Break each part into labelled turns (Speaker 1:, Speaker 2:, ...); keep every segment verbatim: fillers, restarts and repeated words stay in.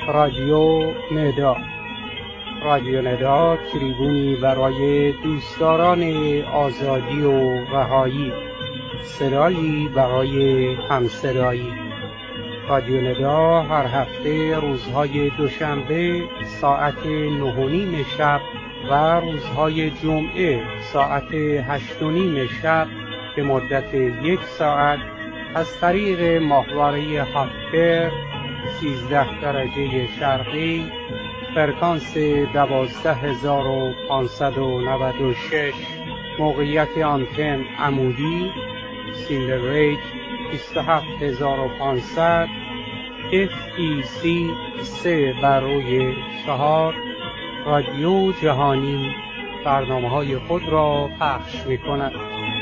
Speaker 1: رادیو ندا. رادیو ندا تریبونی برای دوستداران آزادی و رهایی، صدایی برای همصدایی. رادیو ندا هر هفته روزهای دوشنبه ساعت نه و نیم شب و روزهای جمعه ساعت هشت و نیم شب به مدت یک ساعت از طریق ماهواره هاپر سیزده درجه شرقی، فرکانس دوازده هزار و پانصد و نود و شش، موقعیت آنتن عمودی، سیمبل ریت بیست و هفت هزار و پانصد، اف ای سی سه بر روی چهار، رادیو جهانی برنامه‌های خود را پخش می‌کند.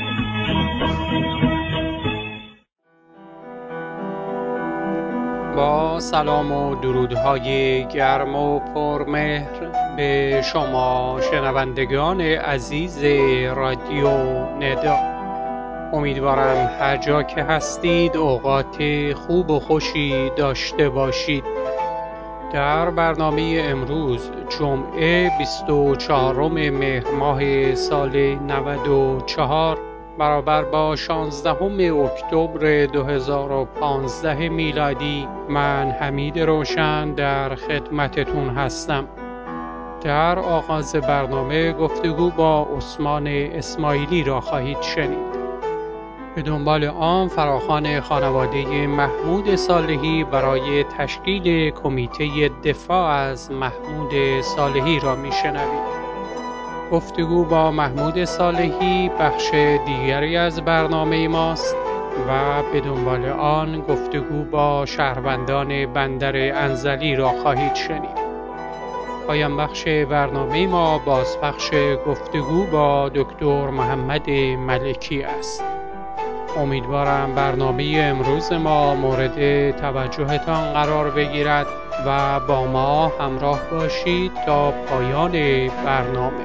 Speaker 1: با سلام و درودهای گرم و پرمهر به شما شنوندگان عزیز رادیو ندا، امیدوارم هر جا که هستید اوقات خوب و خوشی داشته باشید. در برنامه امروز جمعه بیست و چهارم مهر ماه سال نود و چهار برابر با شانزدهم اکتبر دو هزار و پانزده میلادی، من حمید روشن در خدمتتون هستم. در آغاز برنامه گفتگو با عثمان اسماعیلی را خواهید شنید. به دنبال آن فراخوان خانواده محمود صالحی برای تشکیل کمیته دفاع از محمود صالحی را میشنوید. گفتگو با محمود صالحی بخش دیگری از برنامه ماست و به دنبال آن گفتگو با شهروندان بندر انزلی را خواهید شنید. پایان بخش برنامه ما بازپخش گفتگو با دکتر محمد ملکی است. امیدوارم برنامه امروز ما مورد توجهتان قرار بگیرد و با ما همراه باشید تا پایان برنامه.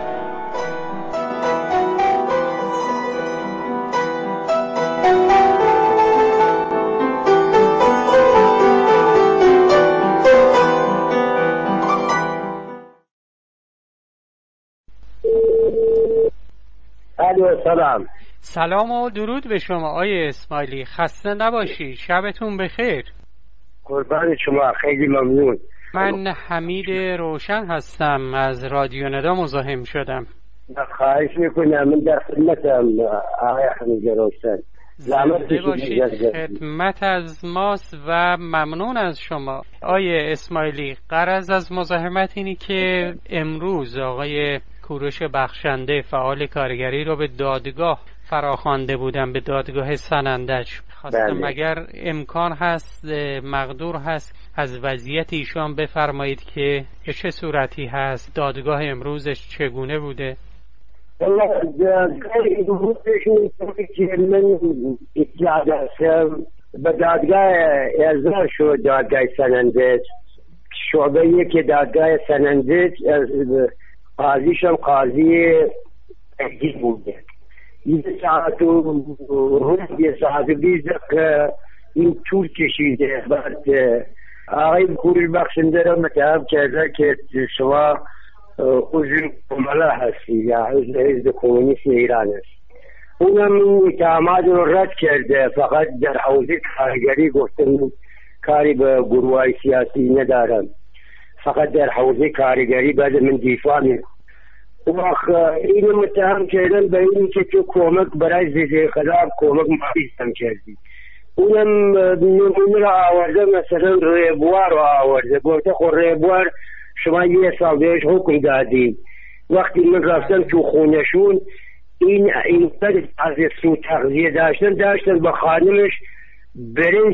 Speaker 2: سلام.
Speaker 1: سلام و درود به شما آقای اسماعیلی، خسته نباشی، شبتون بخیر.
Speaker 2: قربان شما، خیلی ممنون.
Speaker 1: من حمید روشن هستم، از رادیو ندا مزاحم شدم.
Speaker 2: خواهش میکنم، من در خدمتم آقای حمید روشن.
Speaker 1: زنده باشید، خدمت از ماست و ممنون از شما. آقای اسماعیلی، غرض از مزاحمت اینی که امروز آقای کوروش بخشنده فعال کارگری رو به دادگاه فراخوانده بودم، به دادگاه سنندج. خواستم اگر امکان هست، مقدور هست، از وضعیت ایشان بفرمایید که به چه صورتی هست، دادگاه امروزش چگونه بوده؟
Speaker 2: والله دادگاه امروزش که من اطلاع داشتم به دادگاه ارزا شد، دادگاه سنندج شعبه یک دادگاه سنندج، قاضیشم قاضی تحقیق بوده. یه ساعت و روز یه ساعت و بیست دقیقه این طول کشیده. بعد آقای کوروش بخشنده را متهم کرده که شما عضو کمالا هستی یا حزب کمونیست ایران است. اونم این اتهامات رو رد کرده، فقط در حوزه کارگری گفته کاری به گروه‌های سیاسی ندارم، فقط در حوزه کارگری بعد من دفاع میکنم. وقت اینو متهم کردن به این که تو کمک برای زیر خلاف کمک مالیستم کردی. اونم نمونه را آورده، مثلا ریبوار را آورده، گفته خود ریبوار شما یه سال بهش حکم دادیم. وقتی من رفتم تو خونشون، این این از سو تغذیه داشتن داشتن با خانمش برنج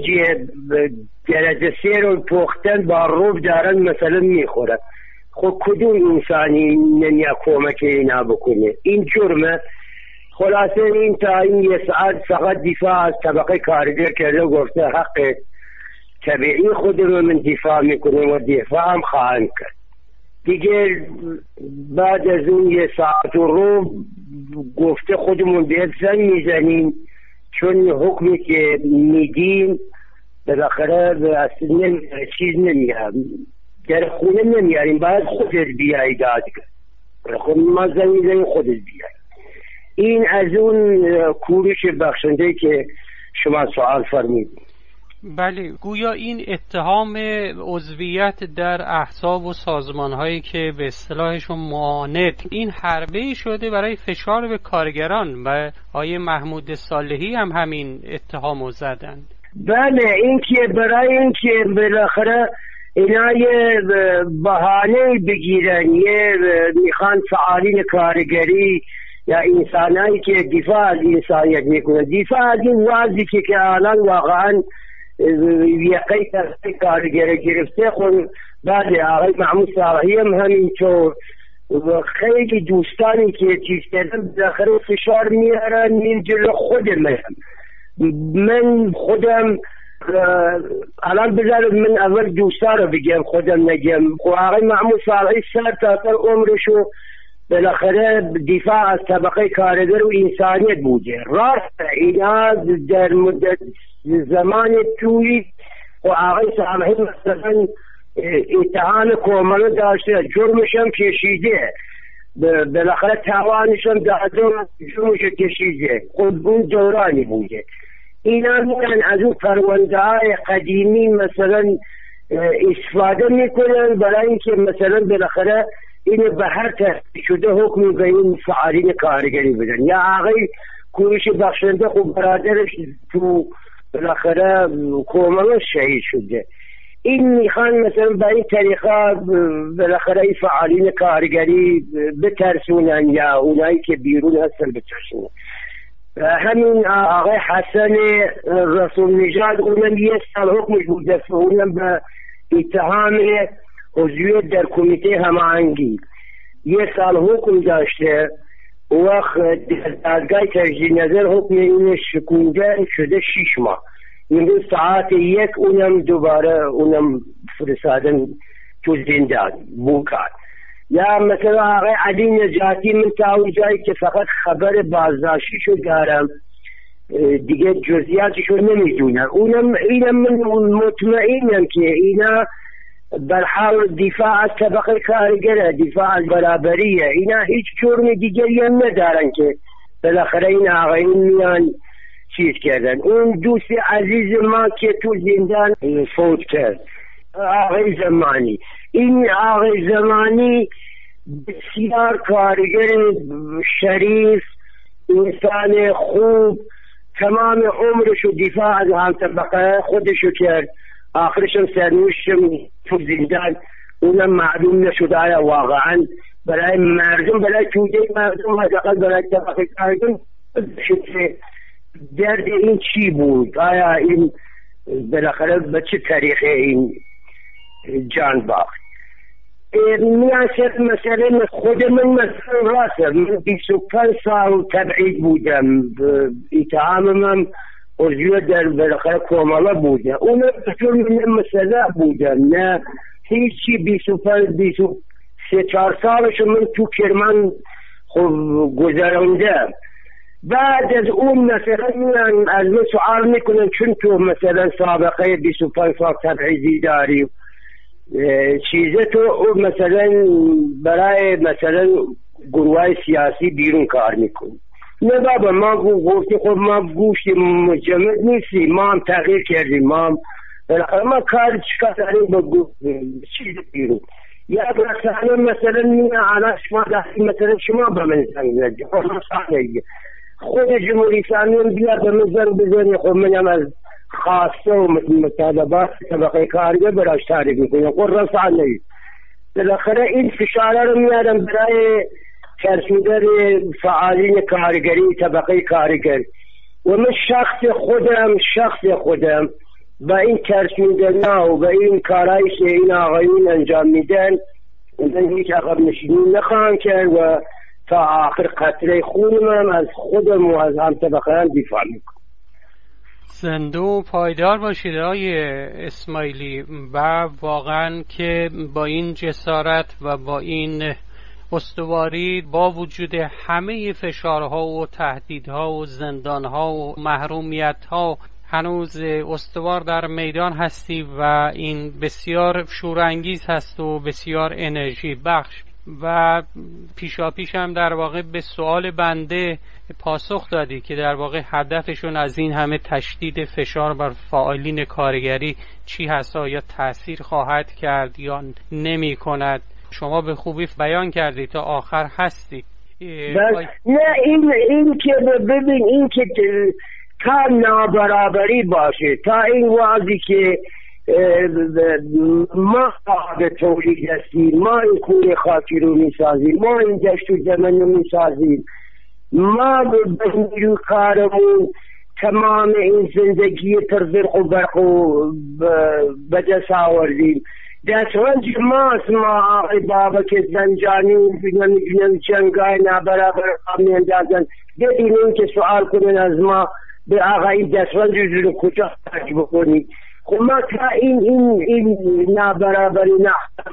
Speaker 2: درجه سه رو پختن با روب دارن مثلا میخورن. خب کدوم انسانی نمیا کمک اینا بکنه؟ این جرمه. خلاصه این تا این یه ساعت فقط دفاع از طبقه کارگر کرده و گفته حق طبیعی خودم من دفاع میکنم و دفاع هم خواهم کرد. دیگه بعد از اون یه ساعت و رو گفته خودمون به زن میزنیم، چون حکمی که میدیم بالاخره اصلا نمیاره، چیز نمیاره، در خونه نمیاریم، باید خودت بیایی دادگاه. خب ما زنی زنی خودت بیایی. این از اون کوروش بخشنده که شما سوال فرمودید.
Speaker 1: بله، گویا این اتهام عضویت در احزاب و سازمان‌هایی که به اصطلاحشون معاند، این حربه‌ای شده برای فشار به کارگران و آیه محمود صالحی هم همین اتهامو زدند.
Speaker 2: بله، این که برای این که بالاخره اینا یه بهانه بگیرن، یه میخوان فعالین کارگری یا انسانایی که دفاع از انسانیت میکنن، دفاع از این وضعی که که الان واقعا یقی ترسی کارگره گرفته. خود بعد آقای محمود صالحی هم همینطور و خیلی دوستانی که چیز کردن بالاخره فشار میارن این جلو خود من من خودم الان بذارم من اول دوستا رو بگم خودم نگم. و آقای محمود صالحی سر تا سر عمرشو بالاخره دفاع از طبقه کارگر و انسانیت بوده. راست اینا در مدت زمان توی و آقای صالحی مثلا اتهام کومل داشته، جرمش هم کشیده، بالاخره توانش هم داده، جرمش کشیده. خود اون دورانی بوده. اینا میان از اون پرونده های قدیمی مثلا استفاده میکنن برای اینکه مثلا بالاخره اینو به هر تحقیق شده حکم به این فعالین کارگری بدن. یا آقای کوروش بخشنده خب برادرش تو بالاخره کومل شهید شده. این میخوان مثلا به این طریقه بالاخره این فعالین کارگری بترسونن یا اونایی که بیرون هستن بترسونن. همین آقای حسن رسول نژاد اونم یه سال حکمش بوده، اونم به اتهام عضویت در کمیته هماهنگی یه سال حکم داشته. وقت دادگاه تجدید نظر حکم اینش شکونده شده شیش ماه. این ساعت یک اونم دوباره اونم فرستادن تو زندان بوکار. یا مثلا آقای علی نجاتی من تا اون جایی که فقط خبر بازداشتیشو دارم دیگه جزئیاتشو نمیدونم. اونم اینم من مطمئنم که اینا بر حال دفاع از طبقه کارگره، دفاع از برابریه، اینا هیچ جرم دیگری هم ندارن که بالاخره این آقایون میان چیز کردن. اون دوست عزیز ما که تو زندان فوت کرد، آقای زمانی، این آقای زمانی بسیار کارگر شریف، انسان خوب، تمام عمرشو دفاع از هم طبقه خودشو کرد. آخرشم سرنوشتم تو زندان، اونم معلوم نشد آیا واقعا برای مردم، برای توده مردم، حداقل برای طبقه کارگر درد این چی بود؟ آیا این بالاخره به چه طریقه این جان باخت؟ میاسر مثلا خود من مثلا راسه من بیست و پنج سال تبعید بودم، اتهامم عضویت در بالاخره کومالا بوده، اون بطور من مسئله بودم، نه هیچی. بیست و پنج بیست و سه چهار سالش من تو کرمان خب گذراندم. بعد از اون مثلا من از من سوال میکنن چون تو مثلا سابقه بیست و پنج سال تبعیدی داری چیزه، تو مثلا برای مثلا گروه سیاسی بیرون کار میکنی. نه بابا، ما گفتیم خب ما گوشت مجمد نیستیم، ما هم تغییر کردیم، ما هم ما کار چکار داریم با چیز بیرون. یا مثلا مثلا مینا علا شما دستی مثلا شما به من زنگ نگه خود جمهوری اسلامی بیا به من زنگ بزنی، خب منم از خواسته و مطالبات طبقه کارگر براش تعریف میکنم. خب رسان نید بالاخره این فشاره رو میارم برای ترسوندن فعالین کارگری طبقه کارگر. و من شخص خودم شخص خودم با این ترسوندن و با این کارهایی که این آقایون انجام میدن من هیچ عقب نشینی نخواهم کرد و تا آخر قطره خونم از خودم و از هم طبقه هم دفاع میکنم.
Speaker 1: زنده و پایدار باشید آقای اسماعیلی. و واقعا که با این جسارت و با این استواری با وجود همه فشارها و تهدیدها و زندانها و محرومیتها هنوز استوار در میدان هستی و این بسیار شورانگیز هست و بسیار انرژی بخش و پیشاپیش هم در واقع به سوال بنده پاسخ دادی که در واقع هدفشون از این همه تشدید فشار بر فعالین کارگری چی هست، یا تأثیر خواهد کرد یا نمی کند. شما به خوبی بیان کردی تا آخر هستی.
Speaker 2: نه این این که ببین، این که تا نابرابری باشه، تا این وضعی که ما به تولید هستیم، ما این کوه خاکی رو میسازیم، ما این دشت و زمین رو میسازیم، ما به نیروی کارمون تمام این زندگی پرزرق و برق و به دست آوردیم. دسترنج ماست. ما آقای بابا که زنجانی نمیدونم جنگای نابرابر میاندازن بدون این که سوال کنن از ما به آقای دسترنج رو کجا خرج بکنید. خب ما تا این این این نابرابری نه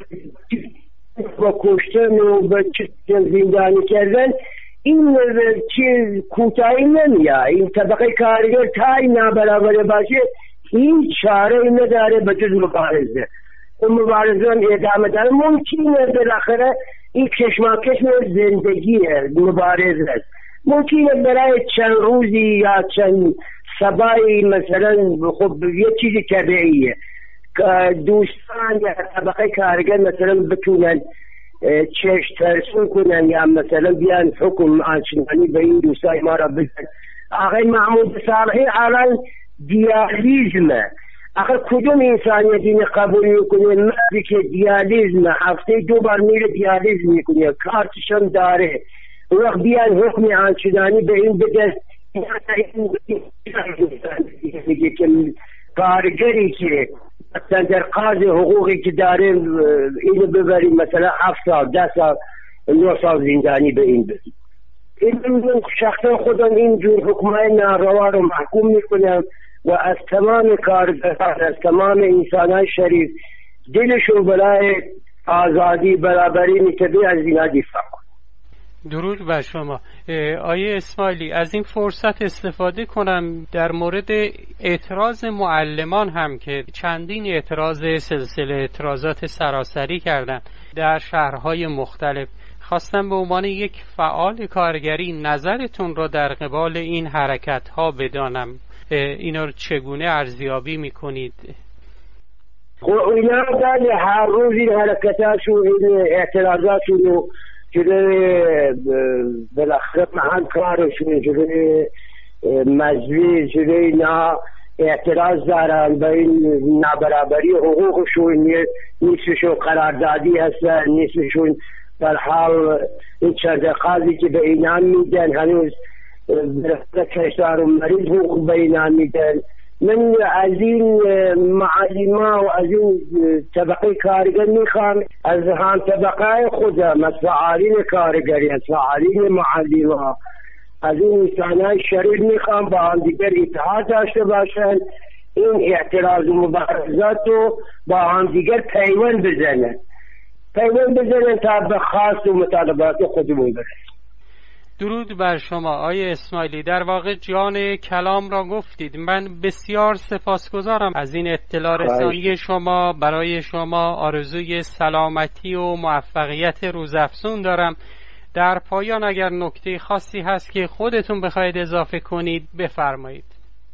Speaker 2: با کشتن و با زندانی کردن این چیز کوتاهی نمیاد. این طبقه کارگر تا این نابرابری باشه هیچ چاره نداره به جز مبارزه. اون مبارزه هم ادامه داره. ممکنه بالاخره این کشماکش زندگیه، مبارزه است. ممکنه برای چند روزی یا چند سبایی مثلا خب یه چیزی طبیعیه که دوستان یا طبقه کارگر مثلا بتونن چشم ترسون کنن یا مثلا بیان حکم آنچنانی به این دوستای ما را بزن. آقای محمود صالحی الان دیالیزمه. آخه کدوم انسانیتی قبول میکنه؟ مردی که دیالیزمه هفته دو بار میره دیالیزم میکنه، کارتشون داره، وقت بیان حکم آنچنانی به این بده. میگه که کارگری که مثلا در قاضی حقوقی که داره اینو ببریم مثلا هفت سال ده سال نه سال زندانی به این بدیم. این شخصا خودم اینجور حکمای ناروا رو محکوم میکنم و از تمام کارگران، از تمام انسانان شریف دلشون برای آزادی برابری میتبی از اینا دفاع.
Speaker 1: درود بر شما. آیه اسماعیلی، از این فرصت استفاده کنم در مورد اعتراض معلمان هم که چندین اعتراض سلسله اعتراضات سراسری کردن در شهرهای مختلف. خواستم به عنوان یک فعال کارگری نظرتون را در قبال این حرکت ها بدانم. اینا رو چگونه ارزیابی میکنید؟
Speaker 2: خب اینا در هر روز این حرکتاشون، این اعتراضاتون رو جلوی بالاخره محل کارشون، جلوی مجلس، جلوی اینا اعتراض دارن به این نابرابری حقوقشون. نیستشون قراردادی هستن، نیستشون در حال این چرخازی که به اینا میدن هنوز برای کشتار و مریض حقوق به اینا میدن. من از این معلمان و از این طبقه کارگر میخوام از هم طبقه خودم، از فعالین کارگری، از فعالین معلمان، از این انسانای شریف میخوام با هم دیگر اتحاد داشته باشن، این اعتراض و مبارزات رو با هم دیگر پیوند بزنن پیوند بزنن تا به خواست و مطالبات خودمون برسن.
Speaker 1: درود بر شما آیه اسماعیلی. در واقع جان کلام را گفتید. من بسیار سپاسگزارم از این اطلاع رسانی شما. برای شما آرزوی سلامتی و موفقیت روزافزون دارم. در پایان اگر نکته خاصی هست که خودتون بخواید اضافه کنید بفرمایید.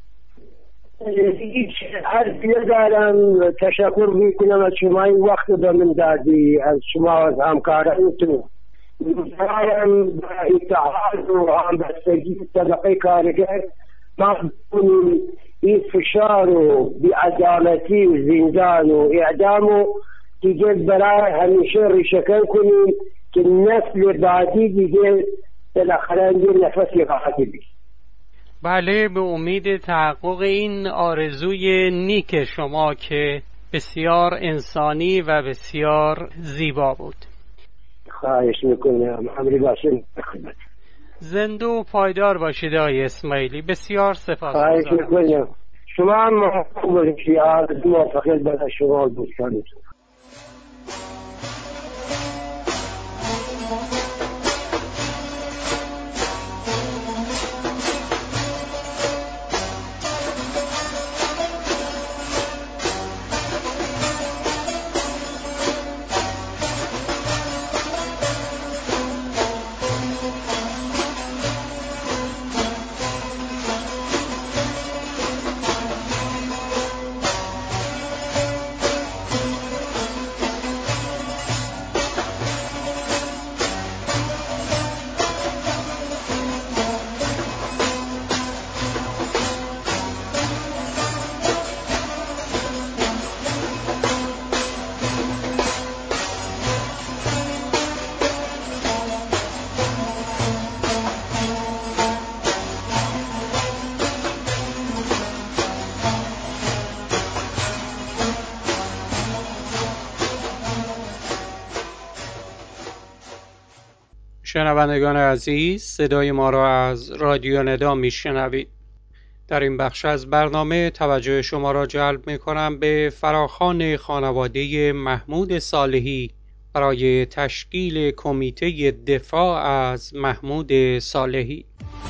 Speaker 2: هیچ حرفی ندارم. تشکر میکنم از شما این وقت به من دادی، از شما از همکارانتون. می‌خوایم با اتحاد و همبستگی طبقه کارگر ما بتونیم این فشار و بی‌عدالتی و زندان و اعدام و دیگه برای همیشه ریشه‌کن کنیم که نسل بعدی دیگه بالاخره یه نفسی راحتی بید.
Speaker 1: بله، به امید تحقق این آرزوی نیک شما که بسیار انسانی و بسیار زیبا بود.
Speaker 2: خواهش میکنم. امری باشین.
Speaker 1: زنده و پایدار باشید آقای اسماعیلی. بسیار سپاسگزارم.
Speaker 2: خواهش میکنم. شما هم موفق باشید. آرزو موفقیت برای شما و دوستانتون.
Speaker 1: شنوندگان عزیز، صدای ما را از رادیو ندا میشنوید. در این بخش از برنامه توجه شما را جلب می کنم به فراخوان خانواده محمود صالحی برای تشکیل کمیته دفاع از محمود صالحی.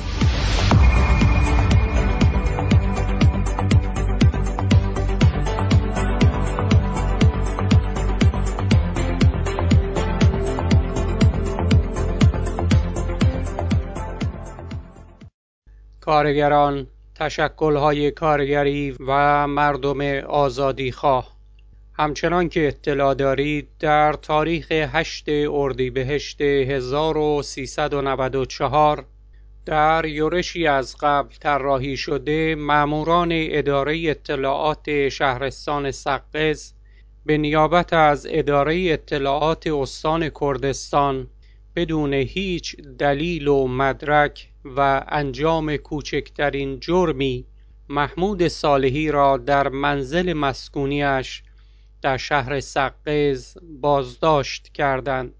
Speaker 1: کارگران، تشکل‌های کارگری و مردم آزادیخواه، همچنان که اطلاع دارید در تاریخ هشتم اردیبهشت هزار و سیصد و نود و چهار در یورشی از قبل طراحی شده، ماموران اداره اطلاعات شهرستان سقز به نیابت از اداره اطلاعات استان کردستان بدون هیچ دلیل و مدرک و انجام کوچکترین جرمی محمود صالحی را در منزل مسکونیش در شهر سقز بازداشت کردند.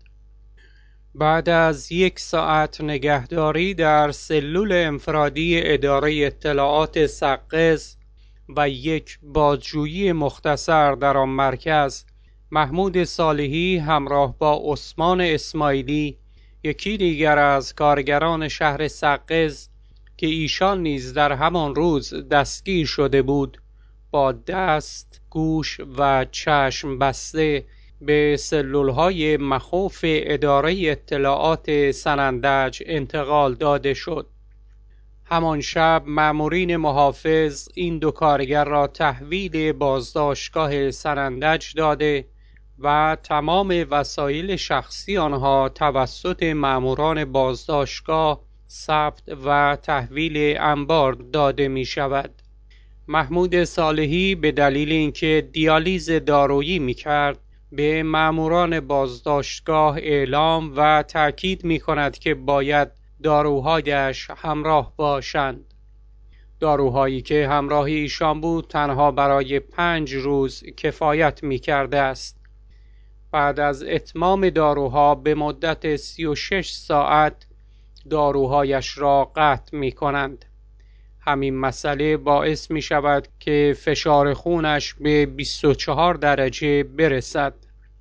Speaker 1: بعد از یک ساعت نگهداری در سلول انفرادی اداره اطلاعات سقز و یک بازجویی مختصر در آن مرکز، محمود صالحی همراه با عثمان اسماعیلی، یکی دیگر از کارگران شهر سقز که ایشان نیز در همان روز دستگیر شده بود، با دست، گوش و چشم بسته به سلولهای مخوف اداره اطلاعات سنندج انتقال داده شد. همان شب مامورین محافظ این دو کارگر را تحویل بازداشتگاه سنندج داده و تمام وسایل شخصی آنها توسط ماموران بازداشتگاه ثبت و تحویل انبار داده می شود. محمود صالحی به دلیل اینکه دیالیز دارویی می کرد به ماموران بازداشتگاه اعلام و تأکید می کند که باید داروهایش همراه باشند. داروهایی که همراه ایشان بود تنها برای پنج روز کفایت می کرده است. بعد از اتمام داروها به مدت سی و شش ساعت داروهایش را قطع می کنند. همین مسئله باعث می شود که فشار خونش به بیست و چهار درجه برسد.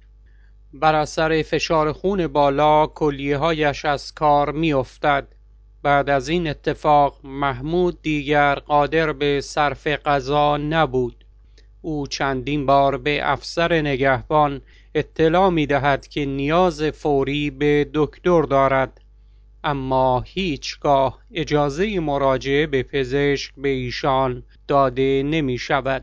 Speaker 1: بر اثر فشار خون بالا کلیه هایش از کار می افتد. بعد از این اتفاق محمود دیگر قادر به صرف غذا نبود. او چندین بار به افسر نگهبان اطلاع می دهد که نیاز فوری به دکتر دارد، اما هیچگاه اجازه مراجعه به پزشک به ایشان داده نمی شود.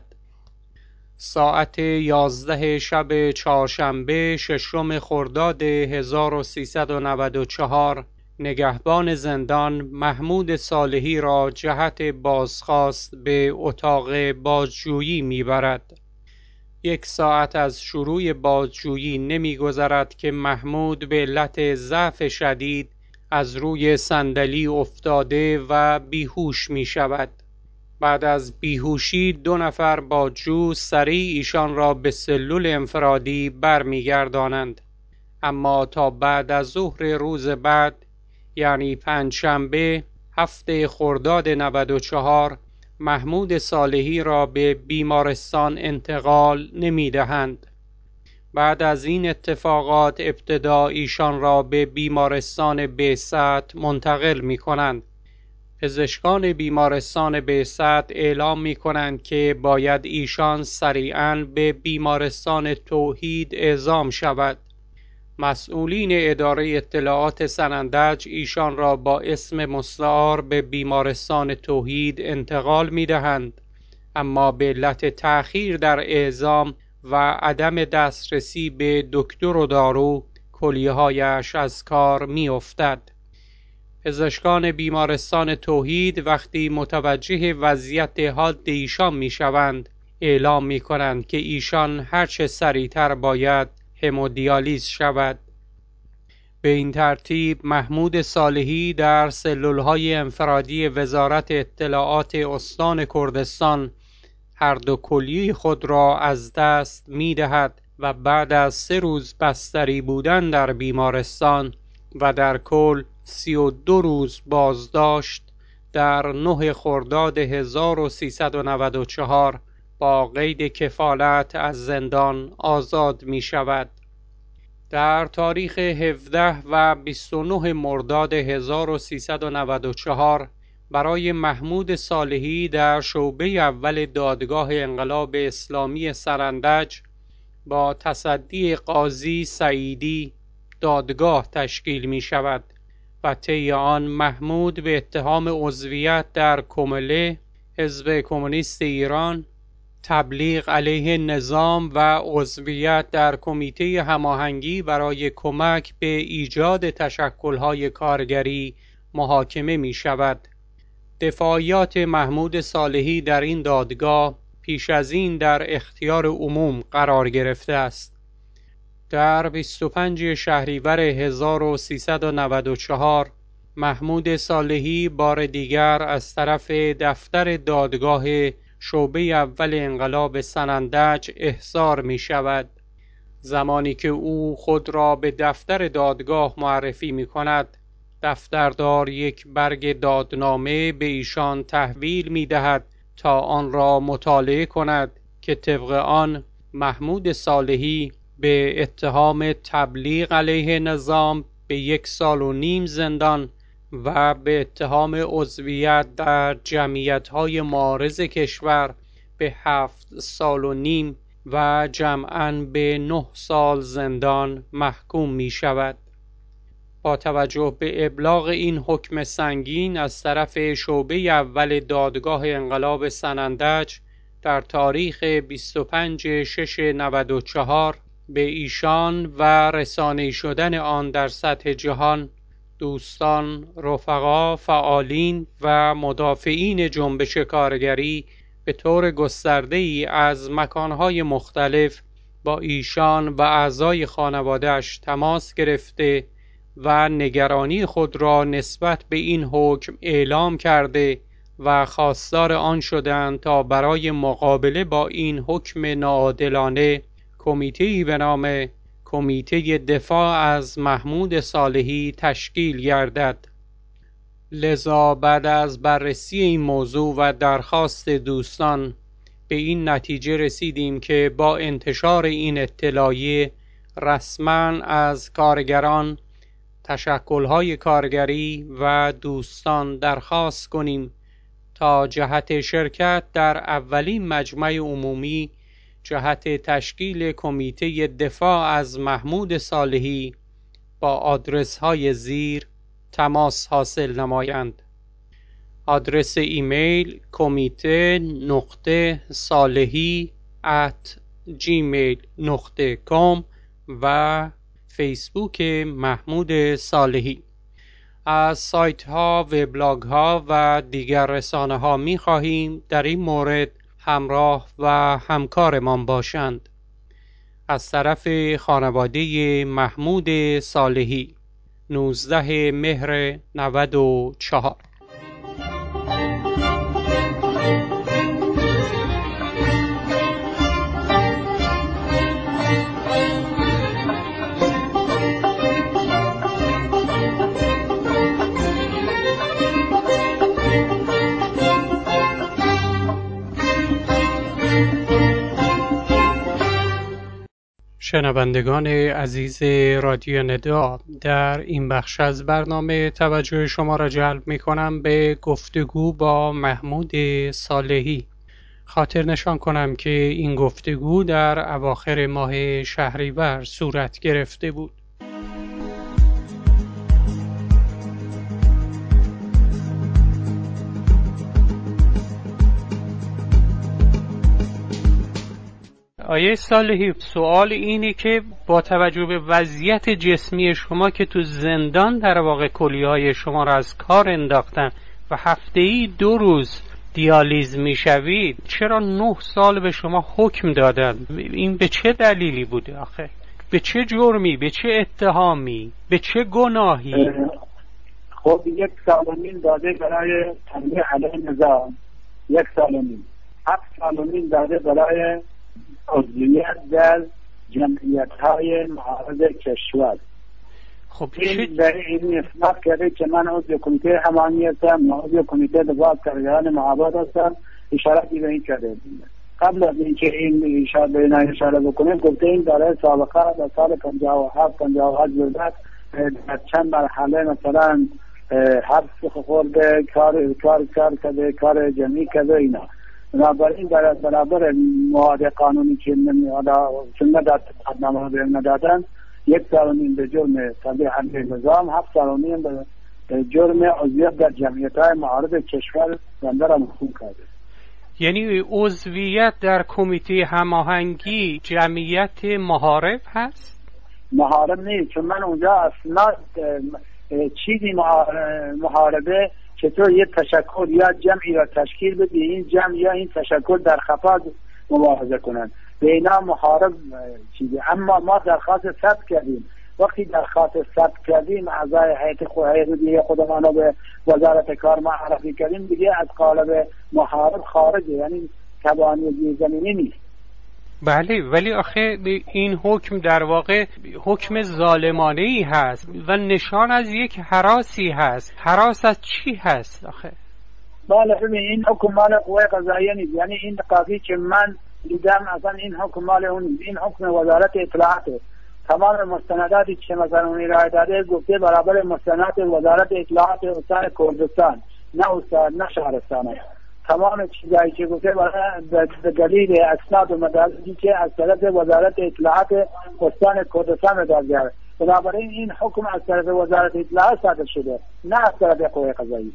Speaker 1: ساعت یازده شب چهارشنبه ششم خرداد هزار و سیصد و نود و چهار نگهبان زندان محمود صالحی را جهت بازخواست به اتاق بازجویی میبرد. یک ساعت از شروع بازجویی نمیگذرد که محمود به علت ضعف شدید از روی صندلی افتاده و بیهوش می شود. بعد از بیهوشی دو نفر بازجو سریع ایشان را به سلول انفرادی برمیگردانند، اما تا بعد از ظهر روز بعد یعنی پنجشنبه هفته خرداد نود و چهار محمود صالحی را به بیمارستان انتقال نمی دهند. بعد از این اتفاقات ابتدا ایشان را به بیمارستان بعثت منتقل می کنند. پزشکان بیمارستان بعثت اعلام می کنند که باید ایشان سریعاً به بیمارستان توحید اعزام شود. مسئولین اداره اطلاعات سنندج ایشان را با اسم مستعار به بیمارستان توحید انتقال می دهند، اما به علت تأخیر در اعزام و عدم دسترسی به دکتر و دارو کلیه‌هایش از کار می افتد. پزشکان بیمارستان توحید وقتی متوجه وضعیت حاد ایشان می شوند اعلام می کنند که ایشان هرچه سریعتر باید همودیالیز شود. به این ترتیب محمود صالحی در سلولهای انفرادی وزارت اطلاعات استان کردستان هر دو کلیه خود را از دست می دهد و بعد از سه روز بستری بودن در بیمارستان و در کل سی و دو روز بازداشت در نه خرداد هزار و سیصد و نود و چهار با قید کفالت از زندان آزاد می شود. در تاریخ هفده و بیست و نه مرداد هزار و سیصد و نود و چهار برای محمود صالحی در شعبه اول دادگاه انقلاب اسلامی سرندج با تصدی قاضی سعیدی دادگاه تشکیل می شود و طی آن محمود به اتهام عضویت در کمله، حزب کمونیست ایران، تبلیغ علیه نظام و عضویت در کمیته هماهنگی برای کمک به ایجاد تشکل‌های کارگری محاکمه می شود. دفاعیات محمود صالحی در این دادگاه پیش از این در اختیار عموم قرار گرفته است. در بیست و پنج شهریور هزار و سیصد و نود و چهار محمود صالحی بار دیگر از طرف دفتر دادگاه شعبه اول انقلاب سنندج احضار می شود. زمانی که او خود را به دفتر دادگاه معرفی می کند، دفتردار یک برگ دادنامه به ایشان تحویل می دهد تا آن را مطالعه کند که طبق آن محمود صالحی به اتهام تبلیغ علیه نظام به یک سال و نیم زندان و به اتهام عضویت در جمعیت‌های معارض کشور به هفت سال و نیم و جمعاً به نه سال زندان محکوم می شود. با توجه به ابلاغ این حکم سنگین از طرف شعبه اول دادگاه انقلاب سنندج در تاریخ بیست و پنج شش نود و چهار به ایشان و رسانه‌ای شدن آن در سطح جهان، دوستان، رفقا، فعالین و مدافعین جنبش کارگری به طور گسترده‌ای از مکانهای مختلف با ایشان و اعضای خانواده‌اش تماس گرفته و نگرانی خود را نسبت به این حکم اعلام کرده و خواستار آن شدند تا برای مقابله با این حکم ناعادلانه کمیته‌ای به نام کمیته دفاع از محمود صالحی تشکیل گردد. لذا بعد از بررسی این موضوع و درخواست دوستان به این نتیجه رسیدیم که با انتشار این اطلاعیه رسما از کارگران، تشکل‌های کارگری و دوستان درخواست کنیم تا جهت شرکت در اولین مجمع عمومی جهت تشکیل کمیته دفاع از محمود صالحی با آدرس های زیر تماس حاصل نمایند. آدرس ایمیل کمیته نقطه صالحی ات جیمیل نقطه کام و فیسبوک محمود صالحی. از سایت ها، وبلاگ ها و دیگر رسانه ها می خواهیم در این مورد همراه و همکارمان باشند. از طرف خانواده محمود صالحی، نوزده مهر نود و چهار. شنوندگان عزیز رادیو ندا، در این بخش از برنامه توجه شما را جلب می کنم به گفتگو با محمود صالحی. خاطر نشان کنم که این گفتگو در اواخر ماه شهریور صورت گرفته بود. آیه صالحی، سوال اینه که با توجه به وضعیت جسمی شما که تو زندان در واقع کلیه‌های شما را از کار انداختن و هفته‌ای دو روز دیالیز میشوید، چرا نه سال به شما حکم دادن؟ این به چه دلیلی بوده آخه؟ به چه جرمی؟ به چه اتهامی؟ به چه گناهی؟
Speaker 3: خب یک سال و نیم داده برای تنبیه علیه نظام، یک سال و نیم. هفت سال و نیم داده برای عضویت در جمعیت های معارض کشور.
Speaker 1: خب
Speaker 3: این به این اثبات کرده که من عضو کمیته همانی هستم، عضو کمیته دفاع کارگران معابد هستم، اشارتی به این کرده. قبل از اینکه این اشاره به این اشاره بکنیم گفته این داره سابقه در سال پنجاه و هفت پنجاه و هشت بوده، در چند مرحله مثلا حبس خورده، کار کار کار کرده، کار جمعی کرده اینا. بنابراین در برابر مواد قانونی که سنت در نامه به ندادن، یک سال و نیم به جرم تبدیل علیه نظام، هفت سال و نیم به جرم عضویت در جمعیت‌های معارض کشور بنده را محکوم کرده.
Speaker 1: یعنی عضویت در کمیته هماهنگی جمعیت محارب هست؟
Speaker 3: محارب نیست، چون من اونجا اصلا چیزی محاربه چطور یک تشکل یا جمعی را تشکیل بدی، این جمع یا این تشکل در خفا مبارزه کنند، به اینا محارب چیزی. اما ما درخواست ثبت کردیم، وقتی درخواست ثبت کردیم اعضای هیئت خودمون خودمان رو به وزارت کار معرفی کردیم، دیگه از قالب محارب خارجه، یعنی تبانی زیرزمینی نیست.
Speaker 1: بله، ولی آخه این حکم در واقع حکم ظالمانه‌ای هست و نشان از یک هراسی هست. هراس از چی هست آخه؟
Speaker 3: بله ببین، این حکم مال قوه قضاییه نیست، یعنی این قضیه که من دیدم اصلا این حکم مال اون، این حکم وزارت اطلاعاته. تمام مستنداتی که مثلا اون ارائه داده گفته برابر مستندات وزارت اطلاعات استان کردستان، نه استان نه شهرستان. تمام چیزایی که گفته به دلیل اسناد و مدارکی که از طرف وزارت اطلاعات استان کردستان داده. بنابراین این حکم از طرف وزارت اطلاعات صادر شده، نه از طرف قوه قضاییه.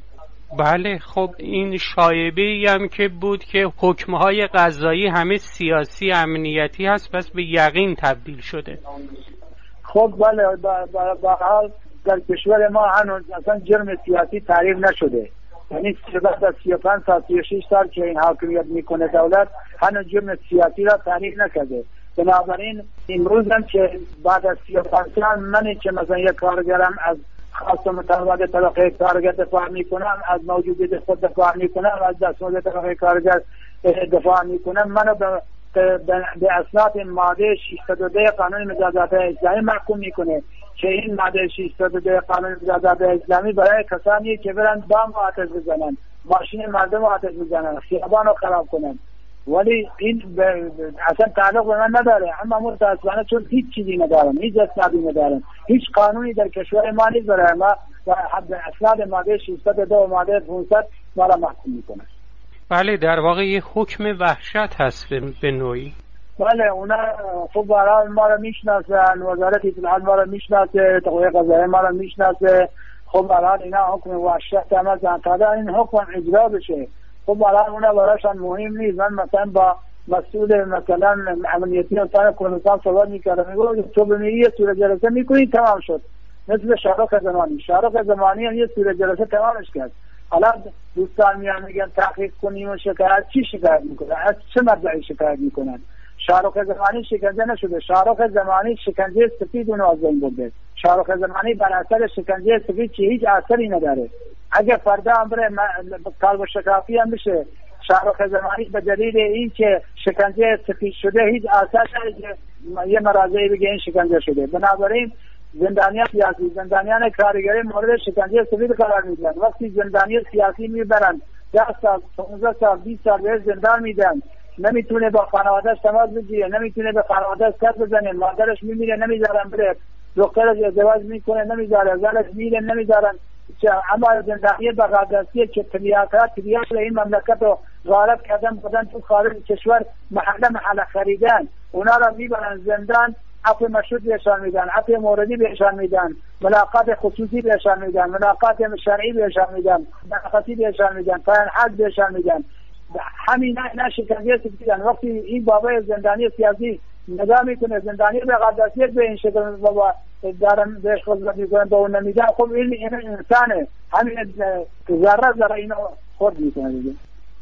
Speaker 1: بله، خب این شایعه‌ای هم که بود که حکم‌های قضایی همه سیاسی امنیتی هست، پس به یقین تبدیل شده.
Speaker 3: خب بله، با حال در کشور ما هنوز اصلا جرم سیاسی تعریف نشده، یعنی بعد از سی و پنج تا سی و شش سال که این حاکمیت میکنه دولت، هنوز جرم سیاسی را تعریف نکرده. بنابراین امروز هم که بعد از سی و پنج سال منی که مثلا یک کارگرم از خاص متعهد طبقه کارگر دفاع میکنم، از موجودیت خود دفاع میکنم، از دستمزد طبقه کارگر دفاع میکنم، منو به به اسناد ماده ششصد و دو قانون مجازات اسلامی محکوم میکنه که این ماده ششصد و دو قانون مجازات اسلامی برای کسانی که برن بام آتش بزنن، ماشین مردم آتش بزنن، خیابان رو خراب کنن، ولی این اصلا تعلق به من نداره. اما متاسفانه چون هیچ چیزی ندارم، هیچ اسنادی ندارم، هیچ قانونی در کشور ما نیست برای ما و اسناد ماده ششصد و دو و ماده پانصد ما را محکوم میکنه.
Speaker 1: بله، در واقع یه حکم وحشت هست به نوعی.
Speaker 3: بله، اونا خب برای ما را میشناسن، وزارت اطلاعات ما را میشناسه، قوه قضاییه ما را میشناسه. خب برای اینا حکم وحشت هم از تا این حکم اجرا بشه. خب برای اونا برایشان مهم نیست. من مثلا با مسئول مثلا امنیتی استان کردستان صحبت میکردم، میگم تو به یه صورت جلسه میکنی تمام شد، مثل شارق زمانی. شارق زمانی هم یه صورت جلسه تمامش کرد. حالا دوستان میان میگن تحقیق کنیم و شکایت، چی شکایت میکنن؟ از چه مبدأی شکایت میکنن؟ شارق زمانی شکنجه نشده، شارق زمانی شکنجه سفید اونو از بین برده. شارق زمانی بر اثر شکنجه سفید که هیچ اثری نداره، اگه فردا هم بره کالب شکافی هم بشه، شارق زمانی به دلیل این که شکنجه سفید شده هیچ اثر نداره یه مراجعه بگه این شکنجه شده. بنابراین زندانیان سیاسی، زندانیان کارگری مورد شکنجه سفید قرار میدن. وقتی زندانی سیاسی میبرن ده سال، پانزده سال، بیست سال به زندان میدن، نمیتونه با خانواده‌اش تماس بگیره، نمیتونه به خانواده‌اش سر بزنه، مادرش میمیره نمیذارن بره، دخترش ازدواج میکنه نمیذاره، زنش میره نمیذارن. اما زندانی بغدادی که تبلیغات تبلیغات این مملکت رو غارت کردن بودن تو خارج کشور، محله محله خریدن، اونا را میبرن زندان، عفو مشروط بهشان میدن، عفو موردی بهشان میدن، ملاقات خصوصی بهشان میدن، ملاقات شرعی بهشان میدن، مرخصی بهشان میدن، پایان حد بهشان میدن. همین نه شکنجه سفیدن. وقتی این بابای زندانی سیاسی نگاه میکنه زندانی بغدادی به این شکل بابا دارن بهش خدمت میکنن با اون نمیدن، خب این این انسانه، همین ذره ذره اینو خود میکنه دیگه.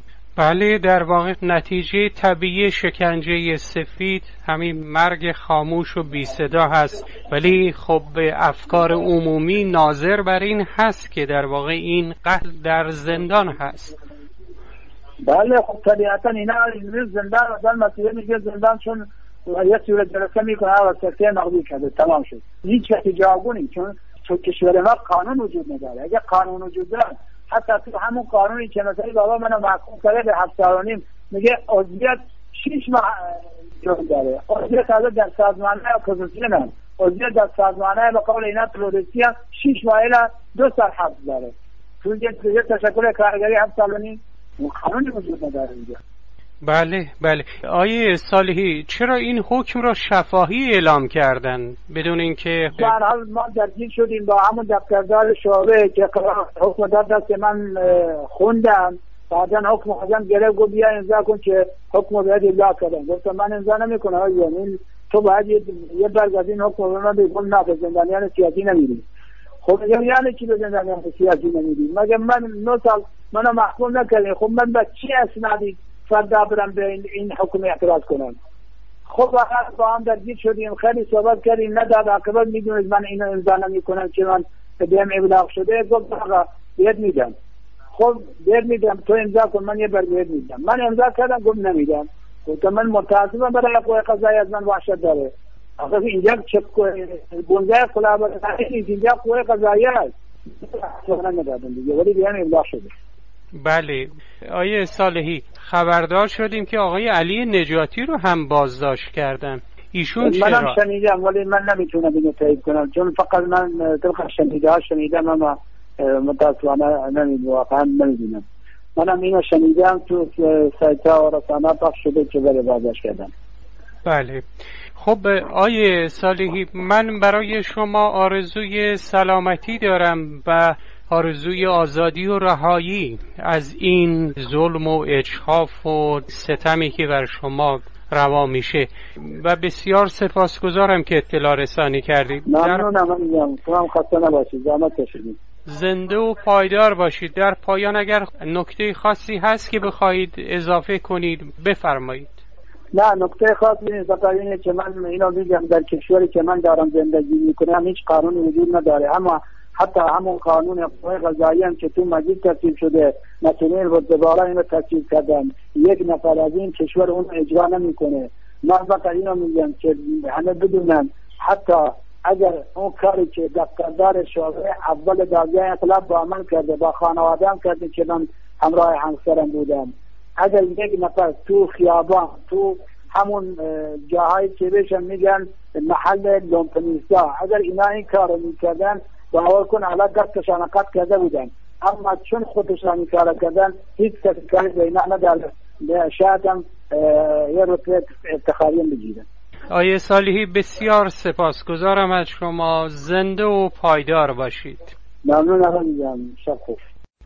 Speaker 1: بله، در واقع نتیجه طبیعی شکنجه سفید همین مرگ خاموش و بی صدا هست، ولی خب افکار عمومی ناظر بر این هست که در واقع این قتل در زندان هست.
Speaker 3: بله خب طبیعتا اینا زندان آدم مسئله میگه زندان، چون و یه صورت جلسه میکنه و سکته نقضی کرده تمام شد. هیچ کسی جوابگو نیست، چون تو کشور ما قانون وجود نداره. اگه قانون وجود داره حتی تو همون قانونی که مثلا بابا منو محکوم کرده به هفت سال و نیم میگه عضویت شش ماه جون داره، عضویت از در سازمان اپوزیسیون، عضویت در سازمان به قول اینا تروریستی شش ماه الی دو سال حبس داره. تو یه تشکل کارگری هفت سال و نیم قانونی وجود نداره اینجا.
Speaker 1: بله بله. آیه صالحی چرا این حکم را شفاهی اعلام کردن بدون اینکه
Speaker 3: به هر حال ما درگیر شدیم با همون دفتردار شعبه که حکم داد دست من خوندم، بعدن حکم خودم گرفت گفت بیا امضا کن که حکم باید امضا کردم. گفتم من امضا نمیکنم، یعنی تو باید یه برگ از این حکم رو من بگم نه به زندانیان سیاسی نمیریم. خب میگم یعنی چی به زندانیان سیاسی نمیریم؟ مگه من نه سال منو محکوم نکردین، خب من با چی اسنادی فردا برم به این, این حکم اعتراض کنم؟ خب با هم درگیر شدیم، خیلی صحبت کردیم، نداد عاقبت میدونید من اینو امضا نمیکنم که من بهم ابلاغ شده. گفت آقا بهت میدم. خب بهت میدم تو امضا کن، من یه برگه میدم. من امضا کردم گفت نمیدم. گفتم من متاسفم برای قوه قضاییه از من وحشت داره. آخه اینجا چه بنگاه خلابرگانی نیست، اینجا قوه قضاییه است. من ندادم دیگه ولی بهم ابلاغ شده.
Speaker 1: بله. آیه صالحی خبردار شدیم که آقای علی نجاتی رو هم بازداشت کردن. ایشون چرا؟
Speaker 3: منم شنیدم ولی من نمیتونم اینو تایید کنم، چون فقط من طبق شنیده ها شنیدم اما متاسفانه نمیدونم، واقعا نمیدونم. منم اینو شنیدم تو سایت ها و رسانه پخش شده که بره بازداشت کردن.
Speaker 1: بله. خب آیه صالحی من برای شما آرزوی سلامتی دارم و آرزوی آزادی و رهایی از این ظلم و اجحاف و ستمی که بر شما روا میشه و بسیار سپاسگزارم که اطلاع رسانی کردید.
Speaker 3: ممنونم. من میگم تو هم خسته نباشید، زحمت کشیدید.
Speaker 1: زنده و پایدار باشید. در پایان اگر نکته خاصی هست که بخواهید اضافه کنید بفرمایید.
Speaker 3: نه نکته خاصی نیست، فقط اینه که من اینو میگم در کشوری که من دارم زندگی میکنم هیچ قانونی وجود نداره، اما حتی همون قانون قوه قضاییه هم که تو مجلس تصویب شده مسئولین رتبه‌بالا اینو تصویب کردن، یک نفر از این کشور اون اجرا نمیکنه. من فقط اینو میگم که همه بدونن حتی اگر اون کاری که دفتردار شورای اول دادگاه انقلاب با عمل کرده با خانواده‌ام کرده که من همراه همسرم بودم، اگر یک نفر تو خیابان تو همون جاهایی که بهشون میگن محل لومپنیستا اگر اینا این کارو میکردن باور کن حالا دستشان قطع کرده بودن، اما چون خودشان این کار کردن هیچ کسی کاری به اینا نداره، شاید هم یه رتبه افتخاری بگیرن.
Speaker 1: آیه صالحی بسیار سپاسگزارم از شما. زنده و پایدار باشید.
Speaker 3: ممنونم میگم. شب خوش.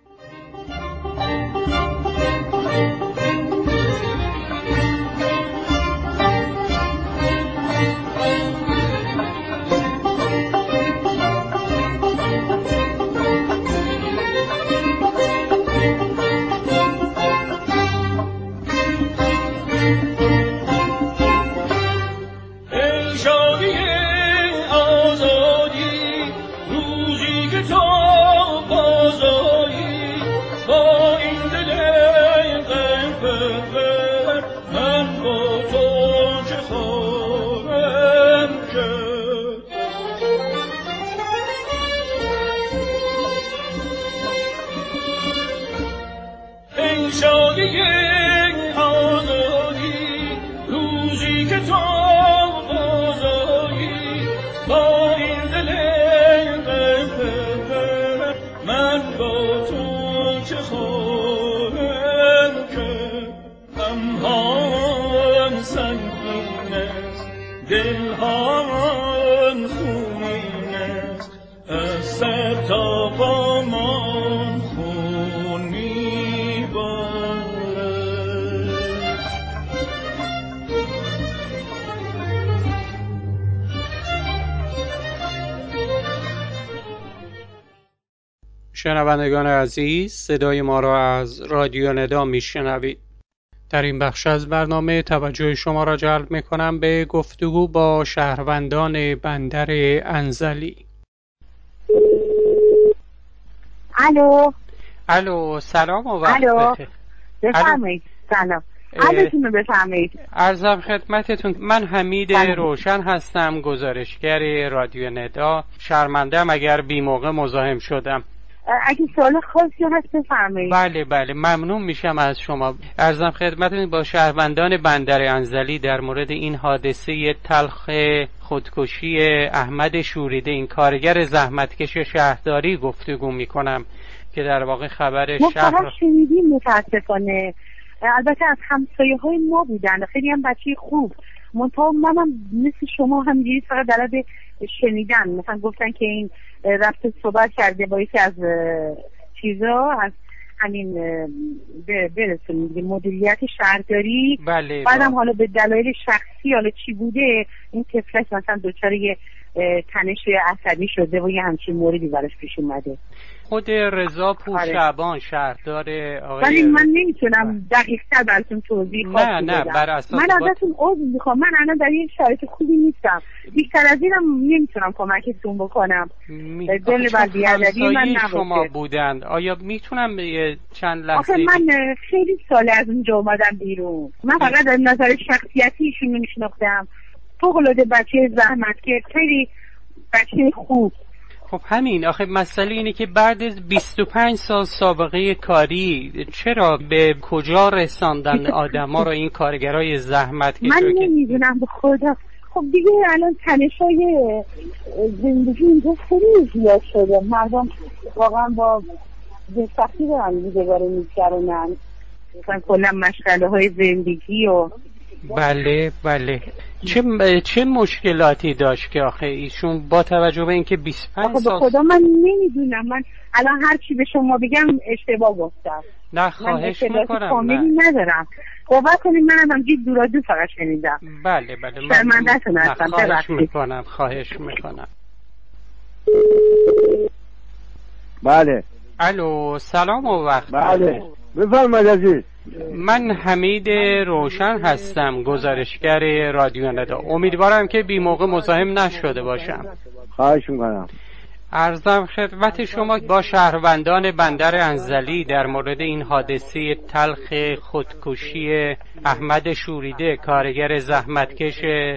Speaker 1: شنوندگان عزیز، صدای ما را از رادیو ندا میشنوید. در این بخش از برنامه توجه شما را جلب میکنم به گفتگو با شهروندان بندر انزلی.
Speaker 4: الو
Speaker 1: الو سلام و وقت
Speaker 4: الو
Speaker 1: بخیر.
Speaker 4: بفرمایید. سلام. عرضتون رو بفرمایید.
Speaker 1: عرضم خدمتتون، من حمید روشن هستم، گزارشگر رادیو ندا. شرمنده‌ام اگر بی موقع مزاحم شدم.
Speaker 4: اگه سوال خاصی هست بفرمایید.
Speaker 1: بله بله ممنون میشم از شما. عرضم خدمتتون با شهروندان بندر انزلی در مورد این حادثه تلخ خودکشی احمد شوریده، این کارگر زحمتکش شهرداری گفتگو میکنم که در واقع خبر شهر
Speaker 4: ما شنیدیم متاسفانه. البته از همسایه های ما بودن، خیلی هم بچه خوب، منطقه منم مثل شما همینجوری فقط در حد شنیدن. مثلا گفتن که این رفته صحبت کرده با یکی از چیزا، از همین برسونید مدیریت شهرداری.
Speaker 1: بله
Speaker 4: بعدم حالا به دلایل شخصی حالا چی بوده این طفلک مثلا دچار یه تنش عصبی شده و یه همچین موردی براش پیش اومده.
Speaker 1: خود رضا پورشعبان شهردار آقای
Speaker 4: ولی من نمیتونم دقیق‌تر براتون توضیح خاصی بدم.
Speaker 1: نه نه بر اساس
Speaker 4: من ازتون عذر میخوام، من الان در این شرایط خوبی نیستم، بیشتر از اینم نمیتونم کمکتون بکنم.
Speaker 1: می...
Speaker 4: دل بر بیادبی من نباشه.
Speaker 1: شما بودند آیا میتونم به چند لحظه؟
Speaker 4: آخه من خیلی سال از اونجا اومدم بیرون، من فقط از نظر شخصیتی ایشون میشناختم. فوق‌العاده بچه زحمت که خیلی بچه خوب.
Speaker 1: خب همین، آخه مسئله اینه که بعد از بیست و پنج سال سابقه کاری چرا به کجا رساندن آدما رو این کارگرای زحمت که
Speaker 4: من نمیدونم به خدا. خب دیگه الان تنشای زندگی اینجا خیلی زیاد شده، مردم واقعا با سختی دارن دیگه میگذرونن، مثلا کلا مشغله های زندگی و
Speaker 1: بله بله. چه چه مشکلاتی داشت که آخه ایشون با توجه به اینکه بیست و پنج سال؟
Speaker 4: به خدا من نمیدونم، من الان هر چی به شما بگم اشتباه گفتم.
Speaker 1: نه خواهش میکنم،
Speaker 4: کاملی ندارم. قوت کنید، من هم جید دورا دو فقط شنیدم.
Speaker 1: بله بله
Speaker 4: شرمنده‌تون هستم،
Speaker 1: خواهش میکنم خواهش میکنم.
Speaker 2: بله.
Speaker 1: الو سلام و وقت.
Speaker 2: بله بفرمایید عزیز.
Speaker 1: من حمید روشن هستم، گزارشگر رادیو ندا. امیدوارم که بی موقع مزاحم نشده باشم.
Speaker 2: خواهش میکنم.
Speaker 1: عرضم خدمت شما با شهروندان بندر انزلی در مورد این حادثه تلخ خودکشی احمد شوریده، کارگر زحمتکش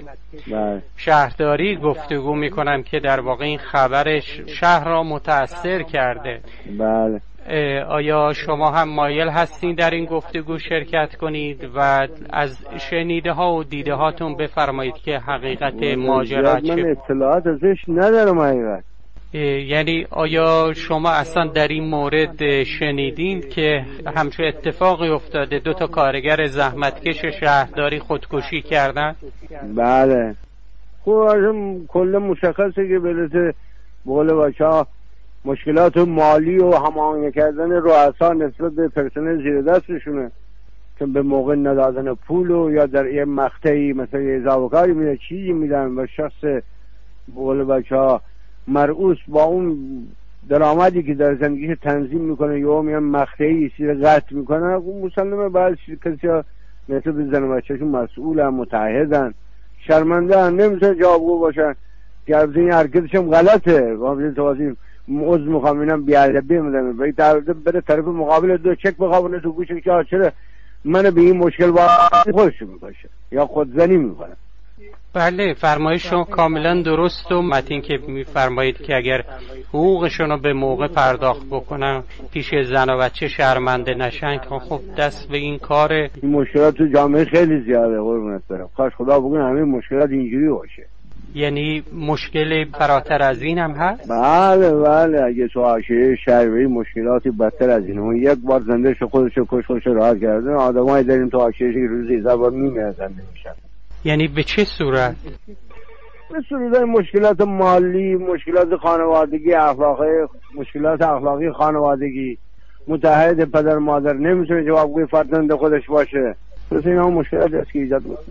Speaker 1: شهرداری گفتگو میکنم که در واقع این خبرش شهر را متأثر کرده.
Speaker 2: بله.
Speaker 1: آیا شما هم مایل هستین در این گفتگو شرکت کنید و از شنیده ها و دیده هاتون بفرمایید که حقیقت ماجرا چه؟
Speaker 2: من اطلاعات ازش ندارم حقیقت.
Speaker 1: یعنی آیا شما اصلا در این مورد شنیدین که همچون اتفاقی افتاده دو تا کارگر زحمتکش شهرداری خودکشی کردن؟
Speaker 2: بله. خب کل مشخصه که برسه بقول بچه‌ها مشکلات مالی و هماهنگ کردن رؤسا نسبت به پرسنل زیر دستشونه که به موقع ندادن پول و یا در یه مقطعی مثلا یه اضافه کاری میده چیزی میدن و شخص بقول بچه‌ها مرعوس با اون درآمدی که در زندگیش تنظیم میکنه یا میان مقطعی چیز قطع میکنه، اون مسلمه بعض کسی ها نسبت به زن و بچه‌شون مسئولن، متعهدن، شرمنده هن، نمیتونه جوابگو باشن که از این حرکتش هم غلطه. واقعا توضیح عذر میخوام اینم بی‌ادبی میدم و در بره طرف مقابل دو چک بخوابونه تو گوشش که چرا من به این مشکل وارد خودش میباشه یا خودزنی میکنه.
Speaker 1: بله فرمایش شما کاملا درست و متین که میفرمایید که اگر حقوقشون رو به موقع پرداخت بکنن پیش زن و بچه شرمنده نشن که خب دست به این کار.
Speaker 2: این مشکلات تو جامعه خیلی زیاده قربونت برم، کاش خدا بگن همه مشکلات اینجوری باشه.
Speaker 1: یعنی مشکل فراتر از این هم هست؟
Speaker 2: بله بله، اگه تو حاشیه شهری مشکلاتی بدتر از این. اون یک بار زندهش خودشو کش خودشو راحت کردن، آدمایی داریم تو حاشیه که روزی هزار بار میمیرن زنده میشن.
Speaker 1: یعنی به چه صورت؟
Speaker 2: به صورت مشکلات مالی، مشکلات خانوادگی، اخلاقی، مشکلات اخلاقی خانوادگی. متعهد پدر مادر نمیتونه جوابگوی فرزند خودش باشه. پس این هم مشکلات است که ایجاد میکنه.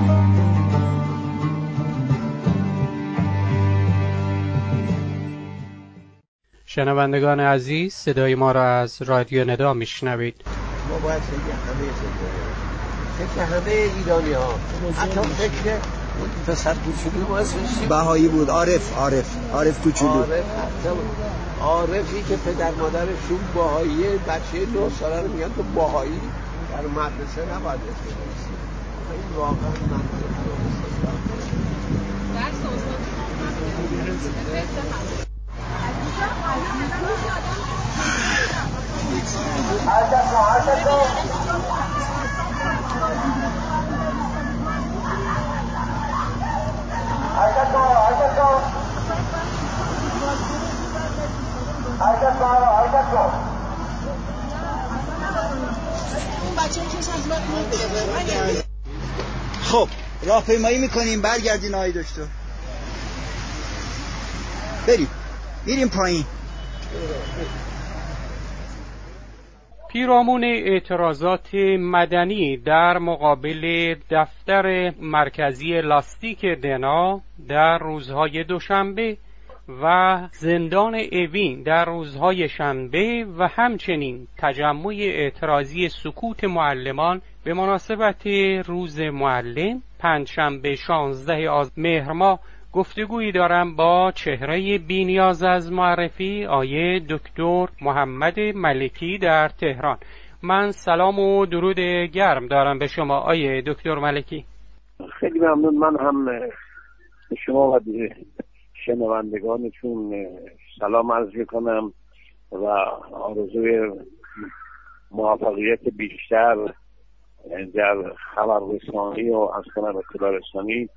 Speaker 1: شنوندگان عزیز، صدای ما را از رادیو ندا میشنوید.
Speaker 5: ما باید فکر همه فکر همه ایرانی ها، حتی فکر اون پسر کوچولو ما اسمش
Speaker 6: بهایی بود، عارف عارف عارف کوچولو،
Speaker 5: عارف حتی عارفی که پدر مادرشون بهاییه، بچه دو ساله رو میگن تو بهایی در مدرسه نباید بسید. این واقعا من در سوزن
Speaker 6: خب راهپیمایی میکنیم، برگردین آقای دکتر. بریم میریم پایین.
Speaker 1: پیرامون اعتراضات مدنی در مقابل دفتر مرکزی لاستیک دنا در روزهای دوشنبه و زندان اوین در روزهای شنبه و همچنین تجمع اعتراضی سکوت معلمان به مناسبت روز معلم پنجشنبه شانزده مهر ماه گفتگویی دارم با چهره بی‌نیاز از معرفی آیه دکتر محمد ملکی در تهران. من سلام و درود گرم دارم به شما آیه دکتر ملکی.
Speaker 2: خیلی ممنون. من هم به شما و شنوندگانتون سلام عرض میکنم و آرزوی موفقیت بیشتر در خبررسانی و از کنم اطلاع رسانی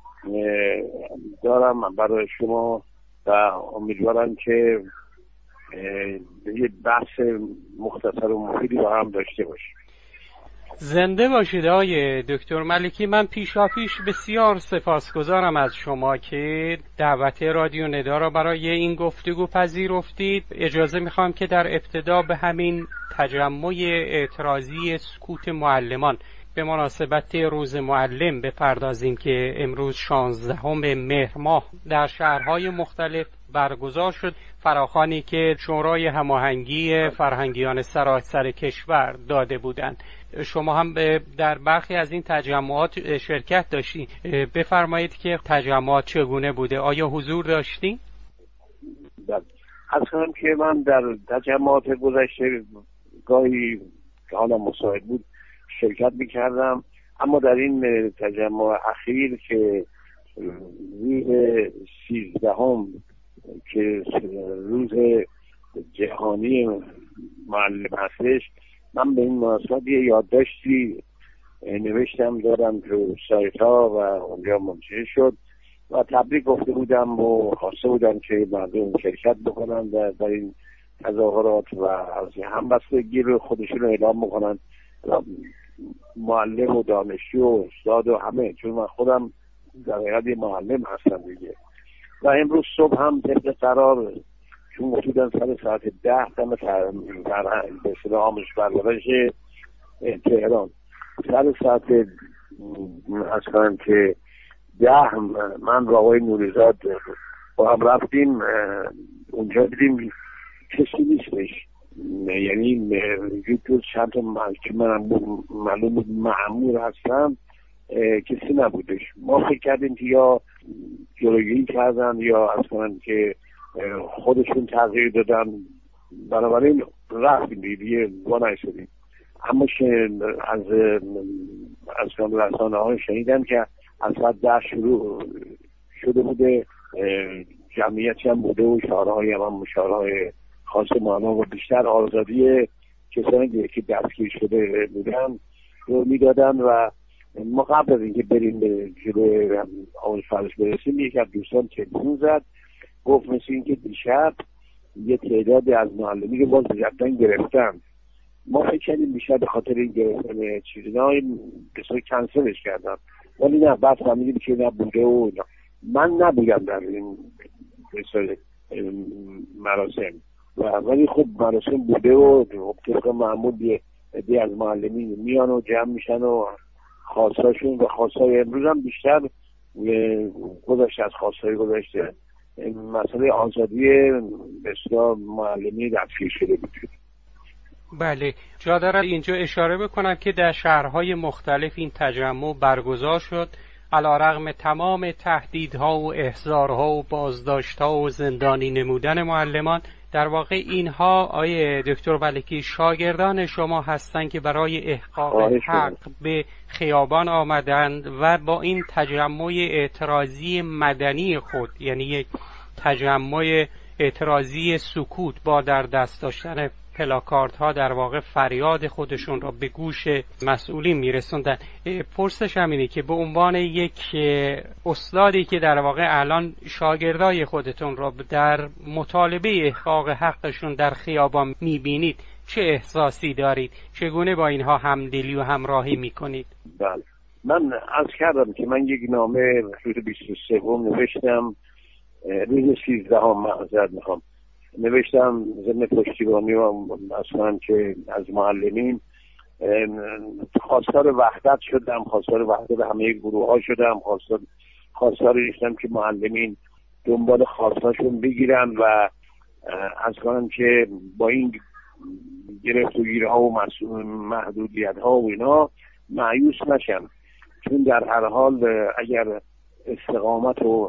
Speaker 2: دارم برای شما و امیدوارم که یه بحث مختصر و مفیدی با هم داشته باشیم.
Speaker 1: زنده باشید آقای دکتر ملکی. من پیشا پیش بسیار سپاسگزارم از شما که دعوت رادیو ندا را برای این گفتگو پذیرفتید. اجازه میخوام که در ابتدا به همین تجمع اعتراضی سکوت معلمان به مناسبت روز معلم بپردازیم که امروز شانزدهم مهر ماه در شهرهای مختلف برگزار شد، فراخوانی که شورای هماهنگی فرهنگیان سراسر کشور داده بودند. شما هم در برخی از این تجمعات شرکت داشتید. بفرمایید که تجمعات چگونه بوده؟ آیا حضور داشتید؟
Speaker 2: اصلا که من در تجمعات گذشته گاهی که حالا مساعد بود شرکت میکردم، اما در این تجمع اخیر که روز سیزدهم که روز جهانی معلم هستش، من به این مناسبت یه یادداشتی نوشتم دادم تو سایت ها و اونجا منتشر شد و تبریک گفته بودم و خواسته بودم که مردم شرکت بکنن در, در این تظاهرات و از همبستگی رو خودشون رو اعلام بکنن، معلم و دانشجو و استاد و همه، چون من خودم در حقیقت معلم هستم دیگه. و امروز صبح هم طبق قرار چون حدودا سر ساعت ده دم به اصطلاح آموزش پرورش تهران سر ساعت از کنم که ده من و آقای نوریزاد با هم رفتیم اونجا، دیدیم کسی نیستش، یعنی تو چند تا که من معلوم بود مأمور هستم کسی نبودش. ما فکر کردیم که یا جلوگیری کردن یا اصلا که خودشون تغییر دادن، بنابراین رفتیم دیگه وانای شدیم. اما از از رسانه ها شنیدم که از ساعت ده شروع شده بوده، جمعیتی هم بوده و شعارهای هم شعارهای خاص معنا و بیشتر آزادی کسانی که دستگیر شده بودن رو میدادن. و ما قبل از اینکه بریم به جلوی آموزش پرورش برسیم یکی از دوستان تلفن زد، گفت مثل اینکه دیشب یه تعدادی از معلمی رو باز جدن گرفتن. ما فکر کردیم بیشتر به خاطر این گرفتن چیزنا بسیار کنسلش کردن، ولی نه، بعد فهمیدیم که نبوده و نه. من نبودم در این بسیار مراسم و ولی خب مراسم بوده و طبق معمول یه عده از معلمین میان و جمع میشن و
Speaker 7: خواستاشون و خواستای امروز هم بیشتر گذاشته از خواستای گذاشته مسئله آزادی بسیار معلمی دستگیر شده بود.
Speaker 1: بله، جا دارد اینجا اشاره بکنم که در شهرهای مختلف این تجمع برگزار شد علیرغم تمام تهدیدها و احضارها و بازداشتها و زندانی نمودن معلمان. در واقع اینها آیه دکتر ملکی شاگردان شما هستند که برای احقاق حق به خیابان آمدند و با این تجمع اعتراضی مدنی خود، یعنی یک تجمع اعتراضی سکوت با در دست داشتن پلاکاردها ها در واقع فریاد خودشون را به گوش مسئولین میرسوندن. پرسشم اینه که به عنوان یک استادی که در واقع الان شاگردای خودتون را در مطالبه احقاق حقشون در خیابان میبینید، چه احساسی دارید؟ چگونه با اینها همدلی و همراهی میکنید؟
Speaker 7: بله، من عرض کردم که من یک نامه روز بیست و سوم نوشتم، روز سیزدهم معذرت میخوام نوشتم ضمن پشتیبانی و اصلا که از معلمین خواستار وحدت شدم، خواستار وحدت همه گروه ها شدم، خواستار خواستار شدم که معلمین دنبال خواستاشون بگیرن و از کنم که با این گرفتگیرها و محدودیت ها و اینا مایوس نشن، چون در هر حال اگر استقامت و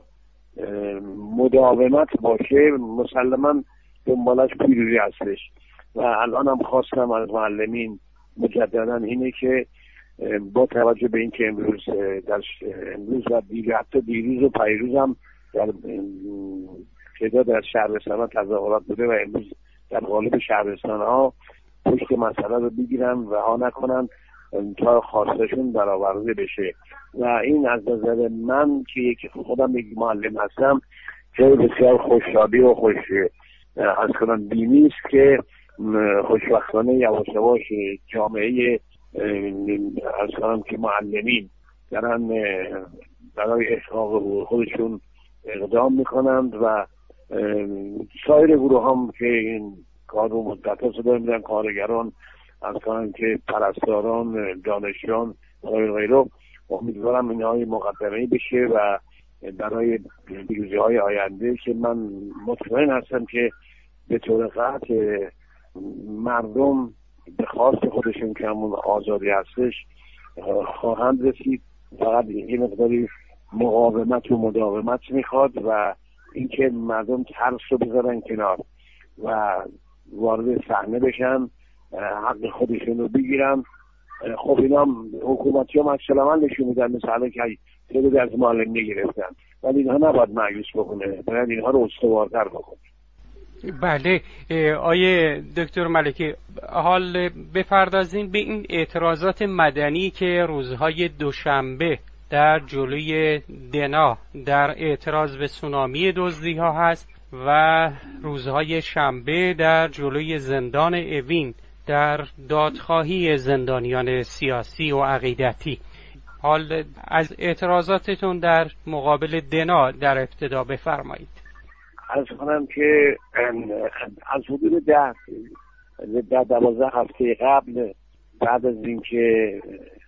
Speaker 7: مداومت باشه مسلماً دنبالش پیروزی هستش. و الان هم خواستم از معلمین مجددا اینه که با توجه به اینکه امروز در امروز و دیگر حتی دیروز و پیروز هم در تعداد در شهرستان ها تظاهرات بوده و امروز در غالب شهرستان ها پشت مسئله رو بگیرن و ها نکنن تا خواستشون برآورده بشه. و این از نظر من که یک خودم یک معلم هستم خیلی بسیار خوشحالی و خوش از کنم بینی است که خوشبختانه یواش یواش جامعه از کنم که معلمین دارن برای احقاق خودشون اقدام میکنند و سایر گروه هم که این کار رو مدت ها صدا میدن، کارگران از کنم که پرستاران، دانشجویان و غیره، امیدوارم اینهای مقدمه‌ای بشه و برای پیروزی های آینده که من مطمئن هستم که به طور قطع مردم به خواست خودشون که همون آزادی هستش خواهند رسید. فقط این مقداری مقاومت و مداومت میخواد و اینکه مردم ترس رو بذارن کنار و وارد صحنه بشن، حق خودشون رو بگیرن. خب اینا حکومتی هم اصلا نشون میدن مثلا که خیلی از معلم نگرفتن، ولی اینها نباید مایوس بکنه، باید اینها رو استوارتر بکنه.
Speaker 1: بله آیه دکتر ملکی، حال بپردازیم به این اعتراضات مدنی که روزهای دوشنبه در جلوی دنا در اعتراض به سونامی دزدی ها هست و روزهای شنبه در جلوی زندان اوین در دادخواهی زندانیان سیاسی و عقیدتی. حال از اعتراضاتتون در مقابل دنا در ابتدا بفرمایید.
Speaker 7: از کنم که از حدود ده ده دوازده هفته قبل بعد از اینکه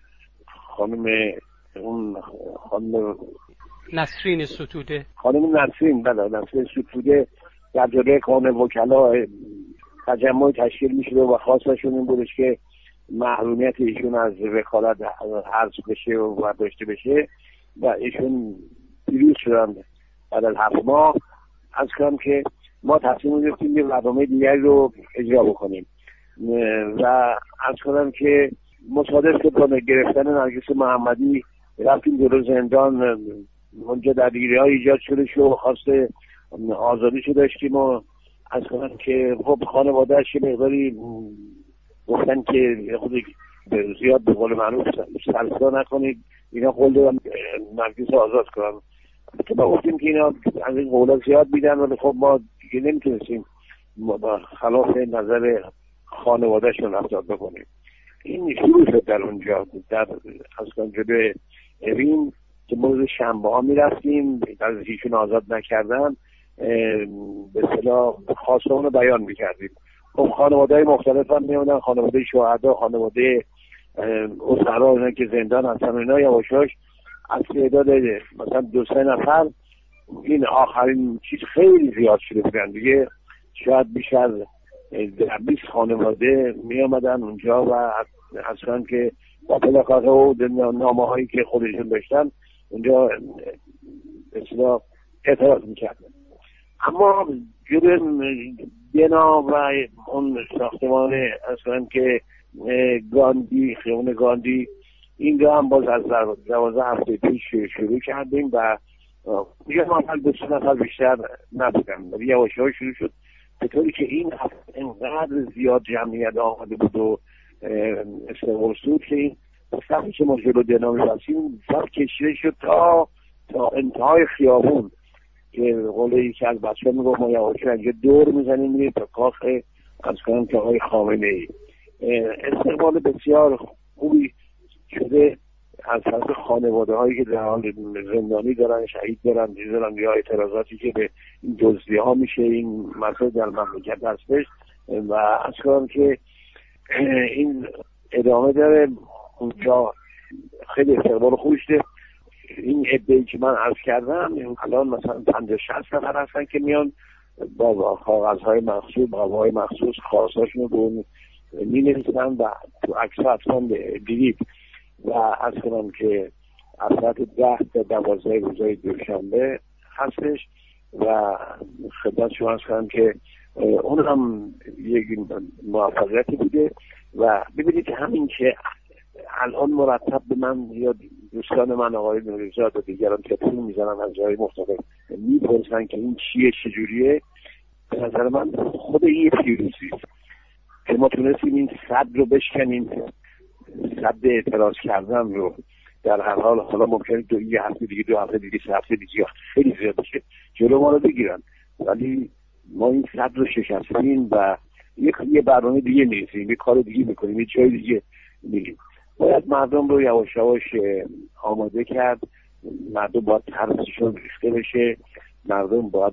Speaker 7: خانم اون خانم
Speaker 1: نسرین ستوده
Speaker 7: خانم نسرین بله نسرین ستوده در جلوی کانون وکلا تجمع تشکیل میشده و خواستشون این بودش که محرومیت ایشون از وکالت حذف بشه و برداشته بشه و ایشون پیروز شدن بعد از هفت ماه. از کنم که ما تصمیم گرفتیم یه برنامه دیگری رو اجرا بکنیم و از کنم که مصادف شد با گرفتن نرگس محمدی رفتیم جلو زندان، اونجا درگیری های ایجاد شده شد، خواست آزادیشو داشتیم و از کنم که خب خانواده‌اش یه مقداری گفتن که خود زیاد به قول معروف سرسا نکنید، اینا قول دادن نرگس آزاد کنن که ما گفتیم که اینا از این قولا زیاد میدن ولی خب ما دیگه نمیتونستیم خلاف نظر خانواده‌شون رفتار بکنیم. این شروع شد در اونجا در از کنجا به اوین که ما روز شنبه ها میرفتیم، از ایشون آزاد نکردن به اصطلاح خواستمون رو بیان میکردیم. خب خانواده های مختلف هم میمونن، خانواده شهدا، خانواده اسرا اینا که زندان هستن اینا یواشاش از تعداد مثلا دو سه نفر این آخرین چیز خیلی زیاد شده بودن دیگه، شاید بیش از بیست خانواده می آمدن اونجا و اصلا که با پلاکارت و نامه هایی که خودشون داشتن اونجا اصلا اعتراض میکردن. اما جلوی بنا و اون ساختمان اصلا که گاندی، خیابان گاندی، این رو هم باز از دوازده هفته پیش شروع کردیم و یه معمل به سه نفر بیشتر نبودن ولی یواش یواش شروع شد، به طوری که این هفته اینقدر زیاد جمعیت آمده بود و استقبال سود که این صفی که ما جلو دنامی بسیم صف کشیده شد تا تا انتهای خیابون که قوله یکی از بچه ها میگو ما یواش اینجا دور میزنیم میریم تا کاخ از کنم که آقای خامنه ای. استقبال بسیار خوبی شده از طرف خانواده هایی که در حال زندانی دارن، شهید دارن، دارن یا اعتراضاتی که به این دزدی ها میشه این مسئله در مملکت هستش و از کنم که این ادامه داره. اونجا خیلی استقبال خوبی شده. این عده‌ای که من عرض کردم الان مثلا پنجاه شصت نفر هستن که میان با کاغذهای مخصوص، بابای مخصوص خواستاشون رو به اون می نویسن و تو عکس حتما دیدید و از کنم که از ساعت ده تا دوازده روزهای دوشنبه هستش و خدمت شما از کنم که اون هم یک موفقیتی بوده و ببینید که همین که الان مرتب به من یا دوستان من آقای نوریزاد و دیگران تلفن میزنن از جای مختلف میپرسن که این چیه چجوریه، به نظر من خود این یه پیروزی است که ما تونستیم این صد رو بشکنیم، صد اعتراض کردن رو در هر حال. حالا ممکنه دو یه هفته دیگه دو هفته دیگه سه هفته دیگه خیلی زیاد بشه جلو ما رو بگیرن ولی ما این صد رو شکستیم و یک یه برنامه دیگه می‌ریزیم، یه کار دیگه میکنیم، یه جای دیگه میریم. باید مردم رو یواش یواش آماده کرد، مردم باید ترسشون ریخته بشه، مردم باید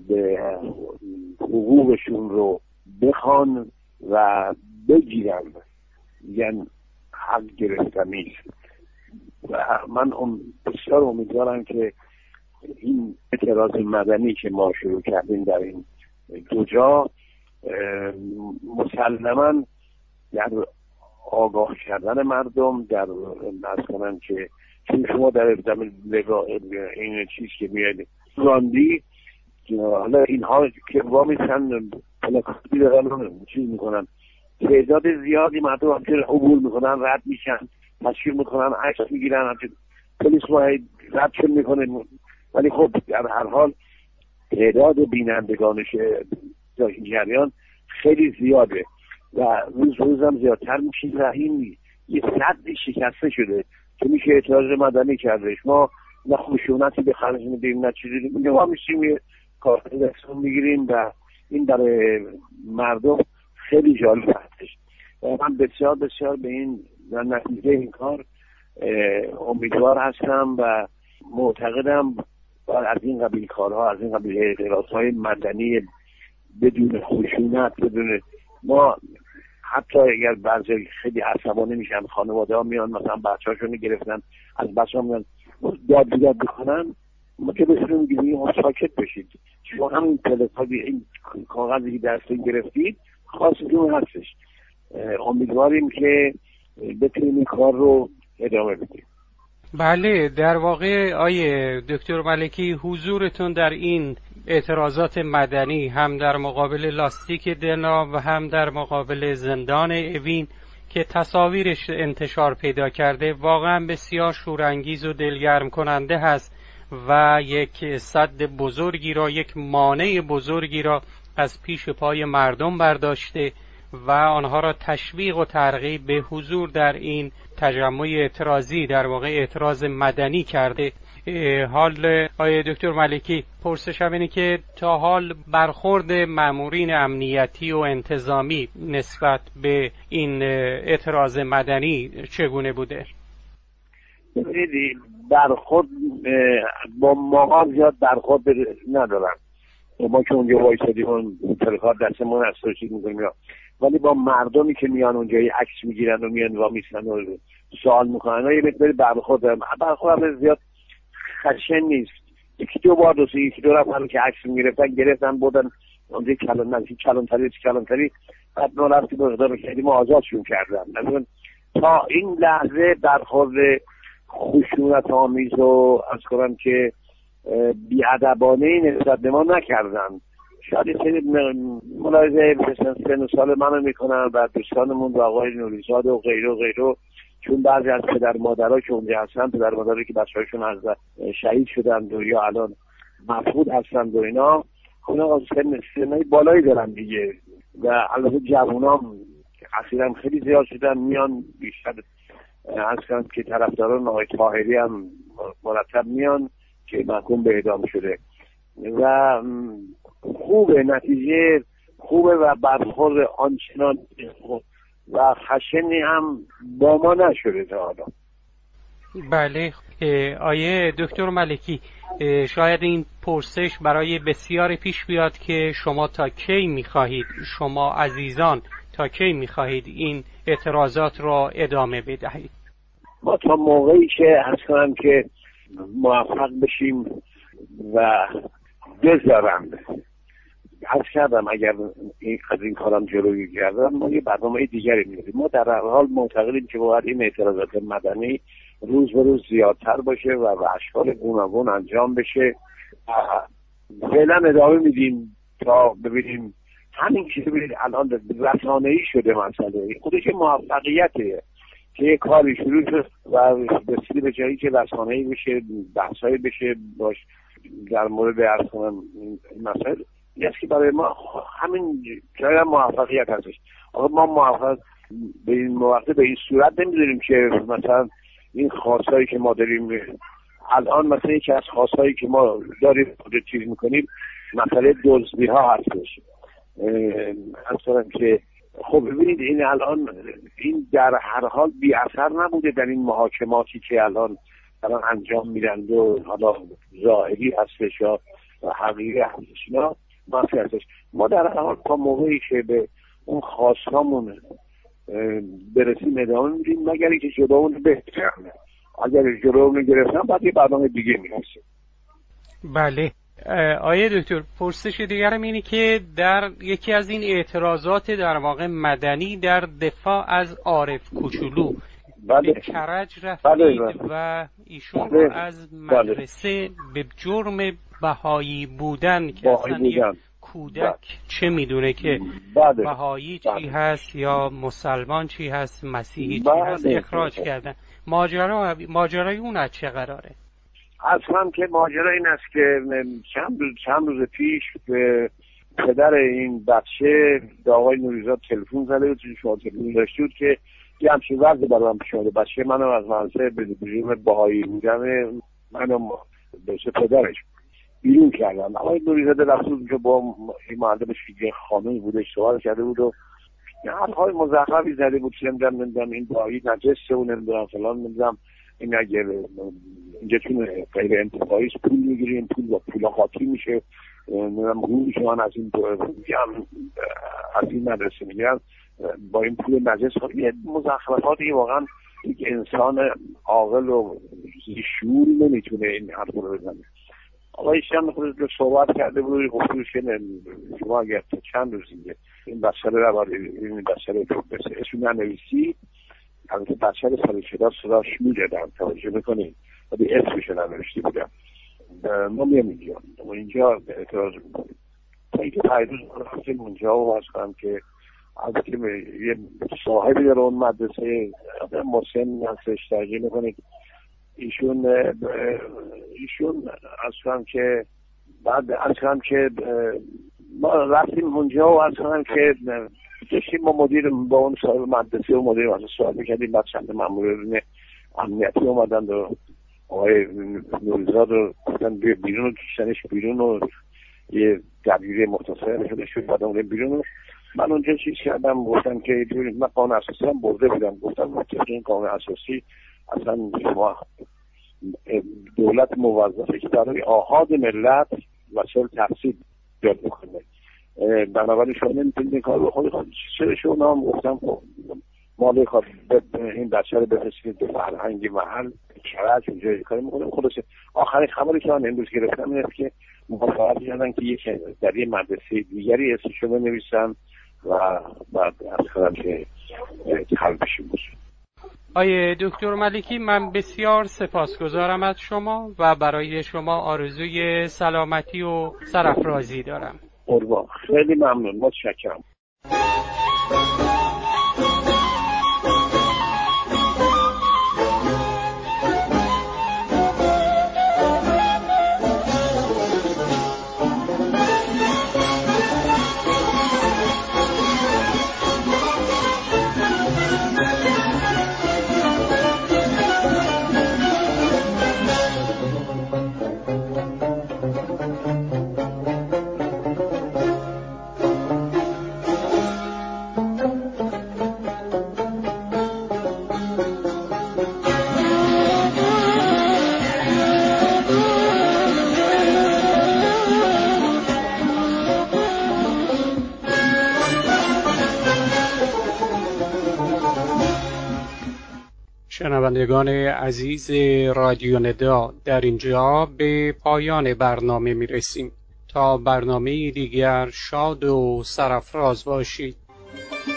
Speaker 7: حقوقشون رو بخوان و بگیرن، یعنی حق گرفتنی. و من بسیار امیدوارم که این اعتراض مدنی که ما شروع کردیم در این دو جا مسلماً در آگاه کردن مردم، در از کنن که چون شما در زمین نگاه این چیز که میاد راندی حالا اینها که وامیستن پلاکاتی دارن چیز میکنن، تعداد زیادی مردم همچنین عبور میکنن، رد میشن، تشویق میکنن، عکس میگیرن، همچنین پلیس باید ردشون میکنه ولی خب در هر حال تعداد بینندگانش در این جریان خیلی زیاده و روز روز هم زیادتر میشه و این یه صدی شکسته شده که میشه اعتراض مدنی کردش. ما نه خشونتی به خرج میدیم نه چیزی، ما میشیم یه کارت دستون میگیریم و این برای مردم خیلی جالب هستش و من بسیار بسیار به این نتیجه این کار امیدوار هستم و معتقدم از این قبیل کارها، از این قبیل اعتراضهای مدنی بدون خشونت، بدون ما حتی اگر بعضی خیلی عصبانی میشن، خانواده ها میان مثلا بچه هاشون گرفتن از بچه ها میان داد بیداد بکنن، ما که بسیار میگیم ساکت بشید، شما همین تلفاقی این کاغذی که دستون گرفتید خواستتون هستش. امیدواریم که بتونیم این کار رو ادامه بدیم.
Speaker 1: بله، در واقع آیه دکتر ملکی حضورتون در این اعتراضات مدنی هم در مقابل لاستیک دنا و هم در مقابل زندان اوین که تصاویرش انتشار پیدا کرده واقعا بسیار شورانگیز و دلگرم کننده هست و یک سد بزرگی را، یک مانع بزرگی را از پیش پای مردم برداشته و آنها را تشویق و ترغیب به حضور در این تجمع اعتراضی، در واقع اعتراض مدنی کرده. حال آقای دکتر ملکی پرسشم اینه که تا حال برخورد مامورین امنیتی و انتظامی نسبت به این اعتراض مدنی چگونه بوده؟
Speaker 7: ببینید برخورد با ما زیاد برخورد ندارن، ما که اونجا وایسادیم اون تلفات دستمون استرشید میکنیم ولی با مردمی که میان اونجا عکس میگیرن و میان و میسن و سوال میکنن و یه مقداری برخورد برخورد هم زیاد خشن نیست. یکی دو بار دو سه یکی دو نفر که عکس میگرفتن گرفتن بودن اونجا کلان نزدیک کلانتری کلانتری بعد ما رفتیم مقدار کردیم و آزادشون کردن. مثلا تا این لحظه برخورد خشونت آمیز و از کنم که بی‌ادبانه نسبت به ما نکردن. شاید یه سری ملاحظه سن و سال منو میکنن و دوستانمون و آقای نوریزاد و غیره و غیره، چون بعضی از پدر مادرها که اونجا هستن، پدر مادرایی که بچه‌هاشون از شهید شدن و یا الان مفقود هستن و اینا، اونا سن سنای بالایی دارن دیگه و البته جوونام اخیراً خیلی زیاد شدن میان، بیشتر از کنم که طرفداران آقای طاهری هم مرتب میان که محکوم به اعدام شده و خوبه، نتیجه خوبه و برخورد آنچنان و خشنی هم با ما نشده تا حالا.
Speaker 1: بله آیه دکتر ملکی، شاید این پرسش برای بسیار پیش بیاد که شما تا کی میخواهید، شما عزیزان تا کی میخواهید این اعتراضات را ادامه بدهید؟
Speaker 7: ما تا موقعی که از کنم که موفق بشیم و بذارم از کردم اگر این از این کارم جلوگیری کردم ما یه برنامه دیگری می‌دیم. ما در هر حال معتقدیم که باید این اعتراضات مدنی روز به روز زیادتر باشه و به اشکال گوناگون انجام بشه. فعلا ادامه میدیم تا ببینیم. همین که ببینید الان رسانه‌ای شده مسئله، خودش موفقیته که یه کاری شروع شد و رسیده به جایی که رسانه‌ای بشه، بحثایی بشه باش در مورد ارز کنم این مسائل. یه که برای ما همین جای موفقیت هستش. آقا ما موفق به این موقع به این صورت نمیدونیم که مثلا این خواستایی که ما داریم الان، مثلا یکی از خواستایی که ما داریم چیز میکنیم مسئله دزدی ها هستش. اصلا که خب ببینید این الان این در هر حال بی اثر نبوده در این محاکماتی که الان الان انجام میدن و حالا ظاهری هستش یا حقیقی هستش، اینا مافی هستش. ما در هر حال تا موقعی که به اون خواستامون برسیم ادامه میدیم، مگر اینکه جلومون بهتر. اگر جلومون گرفتن بعد یه برنامه دیگه میرسیم.
Speaker 1: بله آیه دکتر، پرسش دیگرم اینه که در یکی از این اعتراضات در واقع مدنی در دفاع از عارف کوچولو
Speaker 7: بله.
Speaker 1: به کرج رفتید
Speaker 7: بله بله.
Speaker 1: و ایشون
Speaker 7: بله.
Speaker 1: از مدرسه بله. به جرم بهایی بودن که اصلا یک کودک بله. چه میدونه که بله. بهایی چی بله. هست یا مسلمان چی هست، مسیحی چی بله. هست، اخراج بله. کردن. ماجرا ماجرای اون از چه قراره؟
Speaker 7: اصلا که ماجرا این است که چند روز چند روز پیش به پدر این بچه به آقای نوریزاد تلفن زده بود، شما تلفن داشته بود که یه همچین وضعی برای من پیش اومده. بچه منو از مدرسه به جرم بهایی بودن منو به پدرش بیرون کردن. آقای نوریزاد رفت اونجا با این معلمش که خانمی بودش صحبت کرده بود و حرف‌های مزخرفی زده بود که نمیدونم نمیدونم این بهایی نجسه و نمیدونم فلان، نمیدونم این اگر اینجا چون غیر انتفاعی پول میگیریم، پول با پول خاطی میشه، نمیدونم روی شما از این هم از این مدرسه میگیرن با این پول نجس خاطی. یه مزخرفاتی واقعا یک انسان عاقل و شعور نمیتونه این حرف رو بزنه. آقای شم خود رو صحبت کرده بود، گفتوش که شما اگر تا چند روز دیگه این بچه رو رو این بچه رو اسم ننویسی، البته بچه رو سال شده صداش میدادم توجه میکنیم و به اسمش ننوشتی بودم. ما میم اینجا ما اینجا اعتراض میکنیم تا اینکه پیروز رفتیم اونجا و باز کنم که البته یه صاحبی داره اون مدرسه محسن هستش ترجیح میکنید ایشون ایشون اصلا که بعد اصلا که ما رفتیم اونجا و اصلا که داشتیم ما مدیر با اون صاحب مدرسه و مدیر مدرسه سوال میکردیم. بعد چند مامورین امنیتی اومدن و آقای نوریزاد رو گفتن بیا بیرون و کشتنش بیرون و یه درگیری مختصر شده شد. بعد اون بیرون من اونجا چیز کردم، گفتم که من قانون اساسی هم برده بودم، گفتم این قانون اساسی اصلا شما دولت موظفه که برای آحاد ملت وسایل تحصیل ایجاد بکنه. بنابراین شما نمیتونید این کار بخونید. چرا شما هم گفتم خب مالی خواهد این بچه رو بفرستید به فرهنگ محل شرط اونجا کاری میکنم. خلاصه آخرین خبری که من امروز گرفتم این است که موافقت کردن که یک در یه مدرسه دیگری اسمشو بنویسم و بعد از کردم که حل بشیم بود.
Speaker 1: آیه دکتر ملکی، من بسیار سپاسگزارم از شما و برای شما آرزوی سلامتی و سرافرازی دارم.
Speaker 7: قربان، خیلی ممنون، متشکرم.
Speaker 1: شنوندگان عزیز رادیو ندا، در اینجا به پایان برنامه می رسیم. تا برنامه دیگر شاد و سرافراز باشید.